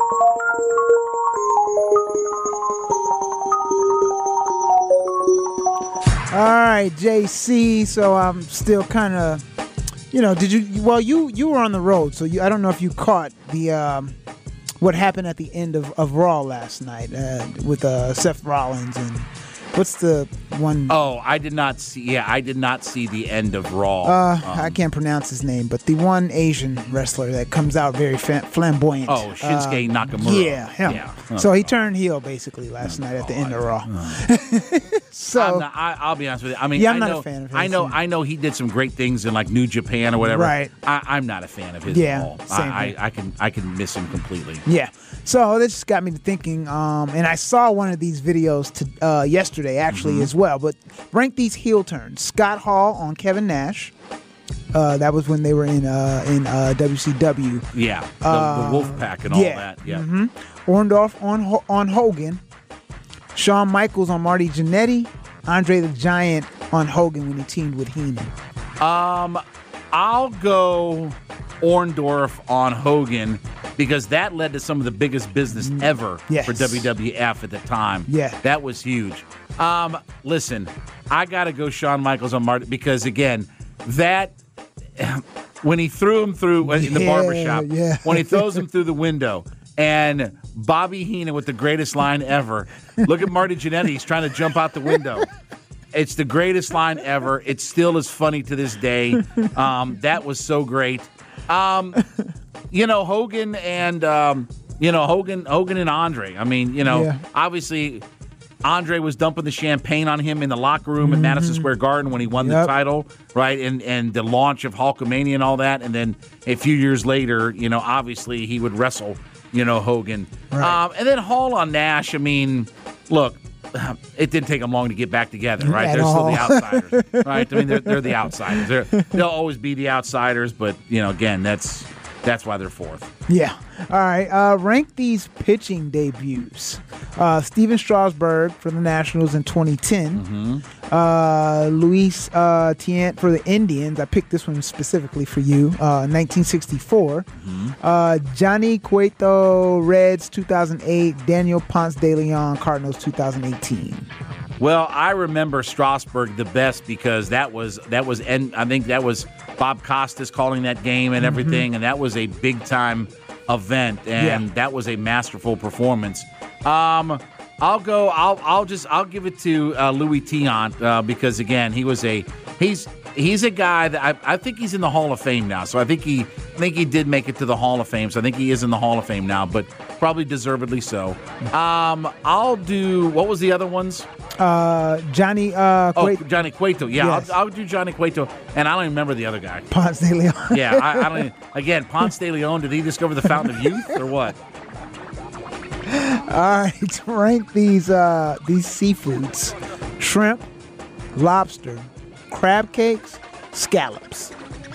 All right, J C. So I'm still kind of, you know, did you? Well, you you were on the road, so you, I don't know if you caught the um, what happened at the end of, of Raw last night uh, with uh, Seth Rollins and. What's the one? Oh, I did not see. Yeah, I did not see the end of Raw. Uh, um, I can't pronounce his name, but the one Asian wrestler that comes out very fa- flamboyant. Oh, Shinsuke uh, Nakamura. Yeah, him. Yeah. Oh, so he God. turned heel basically last Oh, night at the God. end of Raw. Oh. so I'm not, I, I'll be honest with you. I mean, Yeah, I'm I not a know, fan of his. I know, I know he did some great things in like New Japan or whatever. Right. I, I'm not a fan of his Yeah, at all. same I, here. I, I can, I can miss him completely. Yeah. So this just got me to thinking, um, and I saw one of these videos to, uh, yesterday actually Mm-hmm. as well. But rank these heel turns: Scott Hall on Kevin Nash. Uh, that was when they were in uh, in uh, W C W. Yeah, the, Uh, the Wolf Pack and all yeah. that. Yeah. Mm-hmm. Orndorff on Ho- on Hogan. Shawn Michaels on Marty Jannetty. Andre the Giant on Hogan when he teamed with Heenan. Um, I'll go Orndorff on Hogan because that led to some of the biggest business ever Yes. for W W F at the time. Yeah. That was huge. Um, listen, I got to go Shawn Michaels on Marty because, again, that when he threw him through in the Yeah, barbershop, yeah. when he throws him through the window, and Bobby Heenan with the greatest line ever. Look at Marty Jannetty. He's trying to jump out the window. It's the greatest line ever. It still is funny to this day. Um, that was so great. Um, you know, Hogan and um, you know Hogan, Hogan and Andre. I mean, you know, Yeah. obviously Andre was dumping the champagne on him in the locker room at Madison Square Garden when he won the Yep. title, right? And and the launch of Hulkamania and all that. And then a few years later, you know, obviously he would wrestle, you know, Hogan. Right. Um, and then Hall on Nash. I mean, look. It didn't take them long to get back together, right? At They're still the all. outsiders, right? I mean, they're, they're the outsiders. They're, they'll always be the outsiders, but you know, again, that's that's why they're fourth. Yeah. All right. Uh, rank these pitching debuts. Uh, Steven Strasburg for the Nationals in twenty ten. Mm-hmm. Uh, Luis uh, Tient for the Indians. I picked this one specifically for you. Uh, nineteen sixty-four. Mm-hmm. Uh, Johnny Cueto, Reds, two thousand eight. Daniel Ponce de Leon, Cardinals, two thousand eighteen. Well, I remember Strasburg the best because that was that was, and I think that was Bob Costas calling that game and everything, mm-hmm. and that was a big-time event, and yeah. that was a masterful performance. Um, I'll go. I'll. I'll just. I'll give it to uh, Louis Tiant uh, because again, he was a. He's. He's a guy that I, I think he's in the Hall of Fame now. So I think he. I think he did make it to the Hall of Fame. So I think he is in the Hall of Fame now, but probably deservedly so. Um, I'll do. What was the other ones? Uh, Johnny. Uh, oh, Johnny Cueto. Yeah, yes. I'll, I'll do Johnny Cueto, and I don't even remember the other guy. Ponce de Leon. yeah, I, I don't. Even, again, Ponce de Leon. Did he discover the fountain of youth or what? All right, rank these uh, these seafoods: shrimp, lobster, crab cakes, scallops.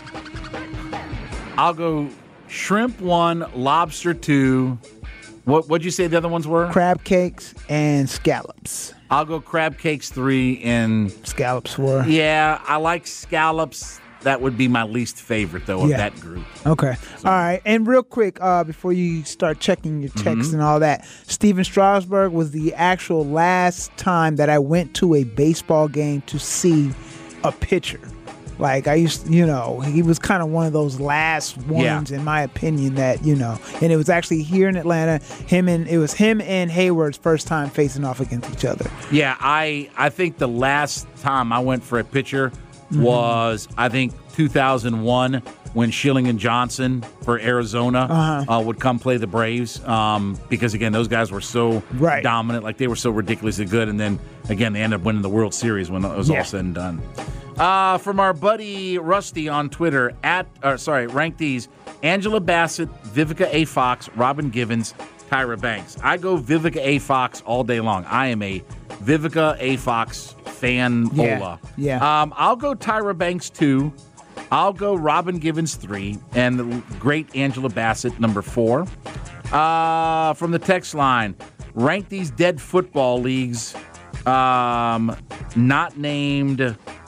I'll go shrimp one, lobster two. What what'd you say the other ones were? Crab cakes and scallops. I'll go crab cakes three and scallops four. Yeah, I like scallops. That would be my least favorite, though, of yeah. that group. Okay. So. All right. And real quick, uh, before you start checking your texts mm-hmm. and all that, Steven Strasburg was the actual last time that I went to a baseball game to see a pitcher. Like, I used to, you know, he was kind of one of those last ones, yeah. in my opinion, that, you know, and it was actually here in Atlanta, him and, it was him and Hayward's first time facing off against each other. Yeah, I, I think the last time I went for a pitcher was, mm-hmm. I think, two thousand one when Schilling and Johnson for Arizona uh-huh. uh, would come play the Braves um, because, again, those guys were so right. dominant. Like, they were so ridiculously good. And then, again, they ended up winning the World Series when it was yeah. all said and done. Uh, from our buddy Rusty on Twitter, at or sorry, rank these: Angela Bassett, Vivica A. Fox, Robin Givens, Tyra Banks. I go Vivica A. Fox all day long. I am a Vivica A. Fox fan. Yeah, yeah. Um, I'll go Tyra Banks two. I'll go Robin Givens three, and the great Angela Bassett number four. Uh, from the text line, rank these dead football leagues. Um, not named.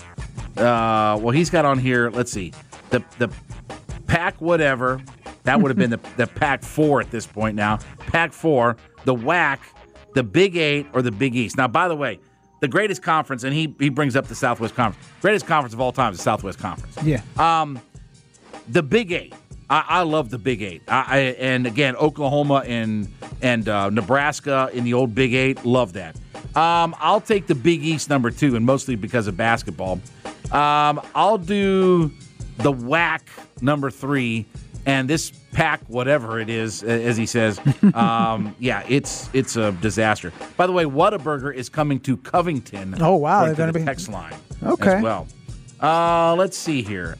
Uh, well, he's got on here. Let's see, the the Pac whatever. That would have been the the Pac four at this point now. Pac four, the W A C, the Big Eight, or the Big East. Now, by the way, the greatest conference, and he he brings up the Southwest Conference. Greatest conference of all time is the Southwest Conference. Yeah. Um, the Big Eight. I, I love the Big Eight. I, I, and again, Oklahoma and and uh, Nebraska in the old Big Eight. Love that. Um, I'll take the Big East number two, and mostly because of basketball. Um, I'll do the W A C number three, and this Pac, whatever it is, as he says, um, yeah, it's it's a disaster. By the way, Whataburger is coming to Covington. Oh wow, they're going to the be text line. Okay. As well. Uh, let's see here.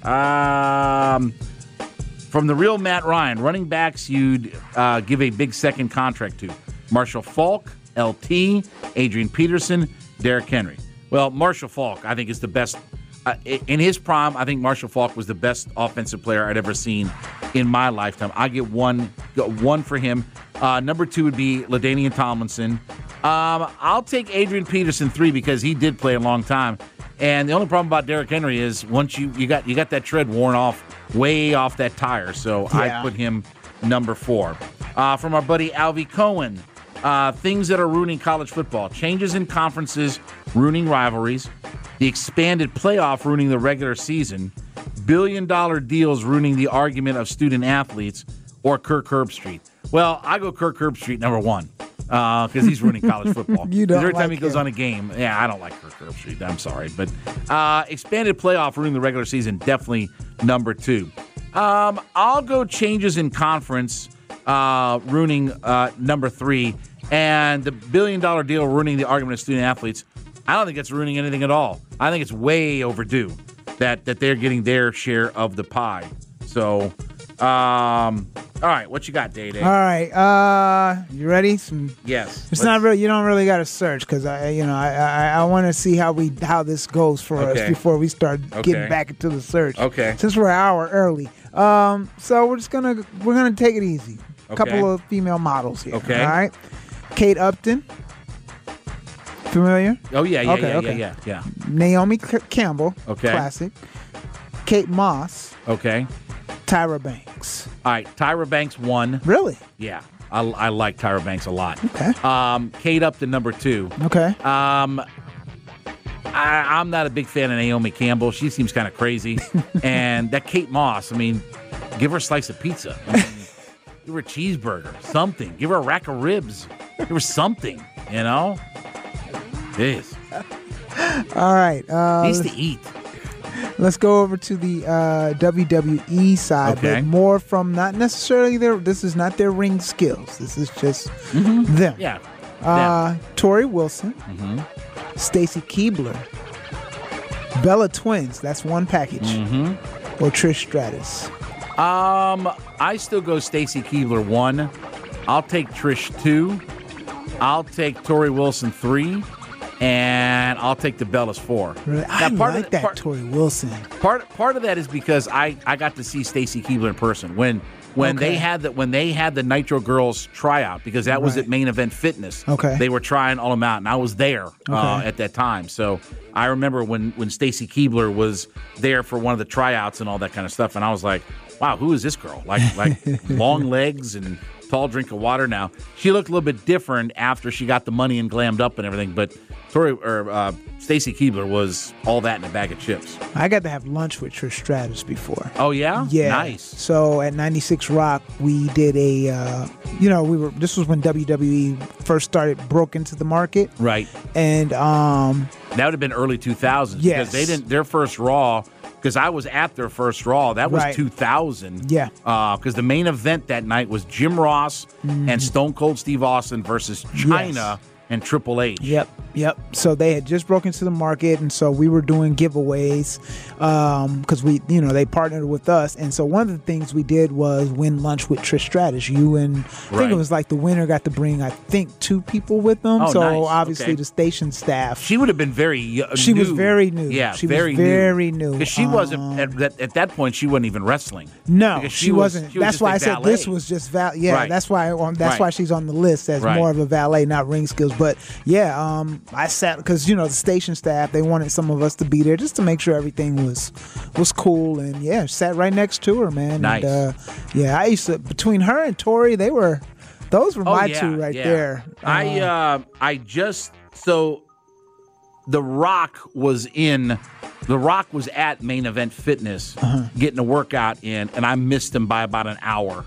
Um, from the real Matt Ryan, running backs you'd uh, give a big second contract to: Marshall Faulk, L T, Adrian Peterson, Derrick Henry. Well, Marshall Faulk, I think, is the best. Uh, in his prime, I think Marshall Faulk was the best offensive player I'd ever seen in my lifetime. I get one one for him. Uh, number two would be LaDainian Tomlinson. Um, I'll take Adrian Peterson three because he did play a long time. And the only problem about Derrick Henry is once you, you got you got that tread worn off, way off that tire. So yeah. I put him number four. Uh, from our buddy Alvy Cohen, uh, things that are ruining college football: changes in conferences ruining rivalries, the expanded playoff ruining the regular season, billion-dollar deals ruining the argument of student athletes, or Kirk Herbstreit. Well, I go Kirk Herbstreit number one because uh, he's ruining college football. You don't Every time like he goes him. on a game, yeah, I don't like Kirk Herbstreit. I'm sorry. But uh, expanded playoff ruining the regular season, definitely number two. Um, I'll go changes in conference uh, ruining uh, number three, and the billion-dollar deal ruining the argument of student athletes. I don't think it's ruining anything at all. I think it's way overdue that that they're getting their share of the pie. So, um, all right, what you got, Day Day? All right, uh, you ready? Some, yes. It's not really. You don't really got to search because I, you know, I I, I want to see how we how this goes for Okay. us before we start Okay. getting back into the search. Okay. Since we're an hour early, um, so we're just gonna we're gonna take it easy. A Okay. couple of female models here. Okay. All right. Kate Upton. Familiar? Oh yeah, yeah, Okay, yeah, okay. yeah, yeah, Naomi C- Campbell. Okay. Classic. Kate Moss. yeah. Okay. Tyra Banks. All right, Tyra Banks one. Really? Yeah, I, I like Tyra Banks a lot. Okay. Um, Kate Upton number two. Okay. Um, I, I, I'm not a big fan of Naomi Campbell. She seems kind of crazy. And that Kate Moss, I mean, give her a slice of pizza. I mean, give her a cheeseburger, something. Give her a rack of ribs. Give her something, you know? Jeez. All right. Uh, Needs to eat. Let's go over to the uh, W W E side, Okay. but more from not necessarily their. This is not their ring skills. This is just mm-hmm. them. Yeah. Uh, them. Tori Wilson, Mm-hmm. Stacy Keibler, Bella Twins. That's one package. Mm-hmm. Or Trish Stratus. Um, I still go Stacy Keibler one. I'll take Trish two. I'll take Tori Wilson three. And I'll take the Bellas four. Really? Now, I part like of the, that part, Tori Wilson. Part part of that is because I, I got to see Stacy Keibler in person when when Okay. they had the when they had the Nitro Girls tryout, because that was Right. at Main Event Fitness. Okay. They were trying all them out, and I was there uh, Okay. at that time. So I remember when when Stacy Keibler was there for one of the tryouts and all that kind of stuff, and I was like, wow, who is this girl? Like like long legs and tall drink of water. Now she looked a little bit different after she got the money and glammed up and everything, but Tori or uh, Stacy Keibler was all that in a bag of chips. I got to have lunch with Trish Stratus before. Oh yeah, Yeah. nice. So at ninety-six Rock, we did a, uh, you know, we were. This was when W W E first started, broke into the market, Right. and um, That would have been early two thousands Yes. because they didn't their first Raw. Because I was at their first Raw. That was Right. two thousand. Yeah. Because the main event that night was Jim Ross and Stone Cold Steve Austin versus China and Triple H. Yep, yep. So they had just broken into the market, and so we were doing giveaways because we, you know, they partnered with us. And so one of the things we did was win lunch with Trish Stratus. You and I think Right. it was like the winner got to bring, I think, two people with them. Oh, so nice. obviously Okay. the station staff. She would have been very uh, She new. was very new. Yeah, She was very very new. Because she Um, wasn't, at that, at that point, she wasn't even wrestling. No, Because she, was- wasn't. she was that's just why a I said valet. this was just val. Yeah, Right. that's why. Um, that's Right. why she's on the list as Right. more of a valet, not ring skills. But yeah, um, I sat because you know the station staff, they wanted some of us to be there just to make sure everything was was cool, and yeah, sat right next to her, man. Nice. And, uh, yeah, I used to between her and Tori, they were those were Oh, my yeah, two right yeah. there. I Uh, uh, I just so The Rock was in. The Rock was at Main Event Fitness Uh-huh. getting a workout in, and I missed him by about an hour.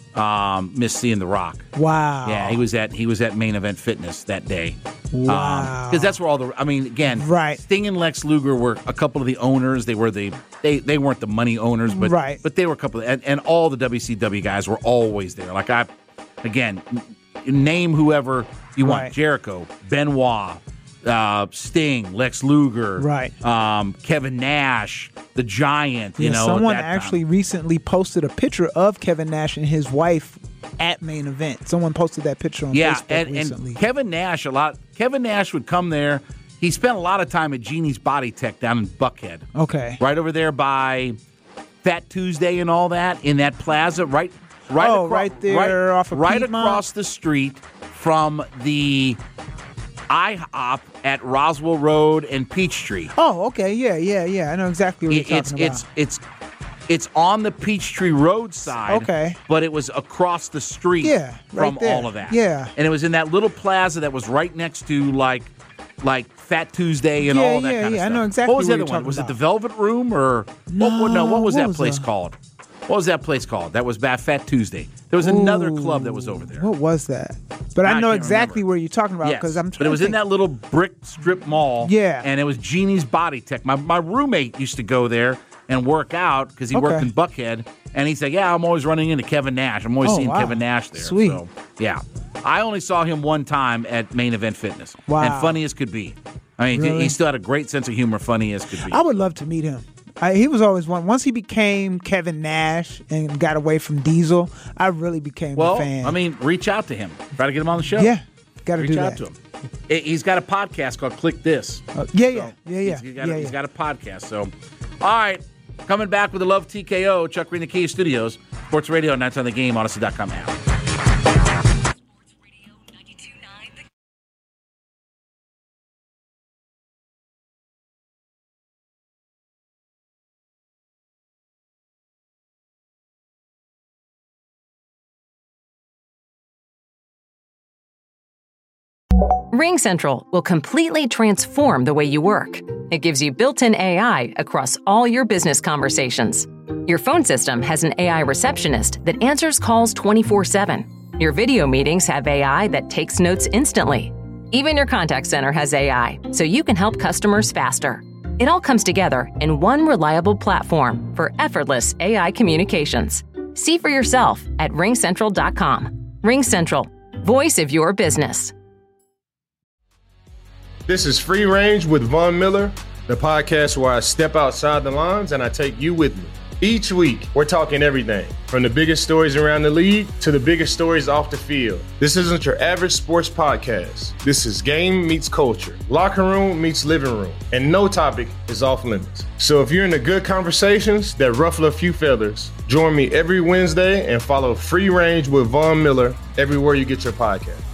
Um, missed seeing The Rock. wow. Yeah, he was at he was at Main Event Fitness that day. Wow. Because that's where all the I mean, again, Right. Sting and Lex Luger were a couple of the owners. They were the they they weren't the money owners, but Right. but they were a couple of, and, and all the W C W guys were always there. Like I, again, n- name whoever you want: Right. Jericho, Benoit, uh, Sting, Lex Luger, Right. Um, Kevin Nash, the Giant. You Yeah, know, someone at that time. actually recently posted a picture of Kevin Nash and his wife at Main Event. Someone posted that picture on Yeah, Facebook and, recently. and Kevin Nash a lot. Kevin Nash would come there. He spent a lot of time at Genie's Body Tech down in Buckhead, okay. right over there by Fat Tuesday and all that in that plaza, right, right, Oh, acro- right there right, off of right Piedmont? across the street from the IHOP at Roswell Road and Peachtree. Oh, okay. Yeah, yeah, yeah. I know exactly what It- you're it's talking it's about. it's it's on the Peachtree Road side. Okay. But it was across the street Yeah, right from there. all of that. Yeah. And it was in that little plaza that was right next to like like Fat Tuesday and Yeah, all that yeah, kind of yeah. I stuff. know exactly What was the what other you're one? talking Was it about. the Velvet Room or what, what no, what was what that was place the- called? What was that place called? That was Bad Fat Tuesday. There was another Ooh, club that was over there. What was that? But I, I know can't exactly remember. where you're talking about Yes, because I'm trying but it was to in think. that little brick strip mall. Yeah. And it was Genie's Body Tech. My, my roommate used to go there and work out because he worked Okay. in Buckhead. And he said, yeah, I'm always running into Kevin Nash. I'm always Oh, seeing wow. Kevin Nash there. Sweet. So, yeah. I only saw him one time at Main Event Fitness. Wow. And funny as could be. I mean, Really? he still had a great sense of humor, funny as could be. I would love to meet him. I, he was always one. Once he became Kevin Nash and got away from Diesel, I really became well, a fan. I mean, reach out to him. Try to get him on the show. yeah, got to Reach do out that. to him. He- He's got a podcast called Click This. Uh, yeah, yeah, yeah, yeah. He's, he's got, yeah, a, he's yeah. got a podcast. So, all right. Coming back with the Love T K O, Chuck Green, the Key Studios, Sports Radio, Nights on the Game, Odyssey dot com app. RingCentral will completely transform the way you work. It gives you built-in A I across all your business conversations. Your phone system has an A I receptionist that answers calls twenty-four seven. Your video meetings have A I that takes notes instantly. Even your contact center has A I, so you can help customers faster. It all comes together in one reliable platform for effortless A I communications. See for yourself at ring central dot com. RingCentral, voice of your business. This is Free Range with Von Miller, the podcast where I step outside the lines and I take you with me. Each week, we're talking everything from the biggest stories around the league to the biggest stories off the field. This isn't your average sports podcast. This is game meets culture, locker room meets living room, and no topic is off limits. So if you're into good conversations that ruffle a few feathers, join me every Wednesday and follow Free Range with Von Miller everywhere you get your podcast.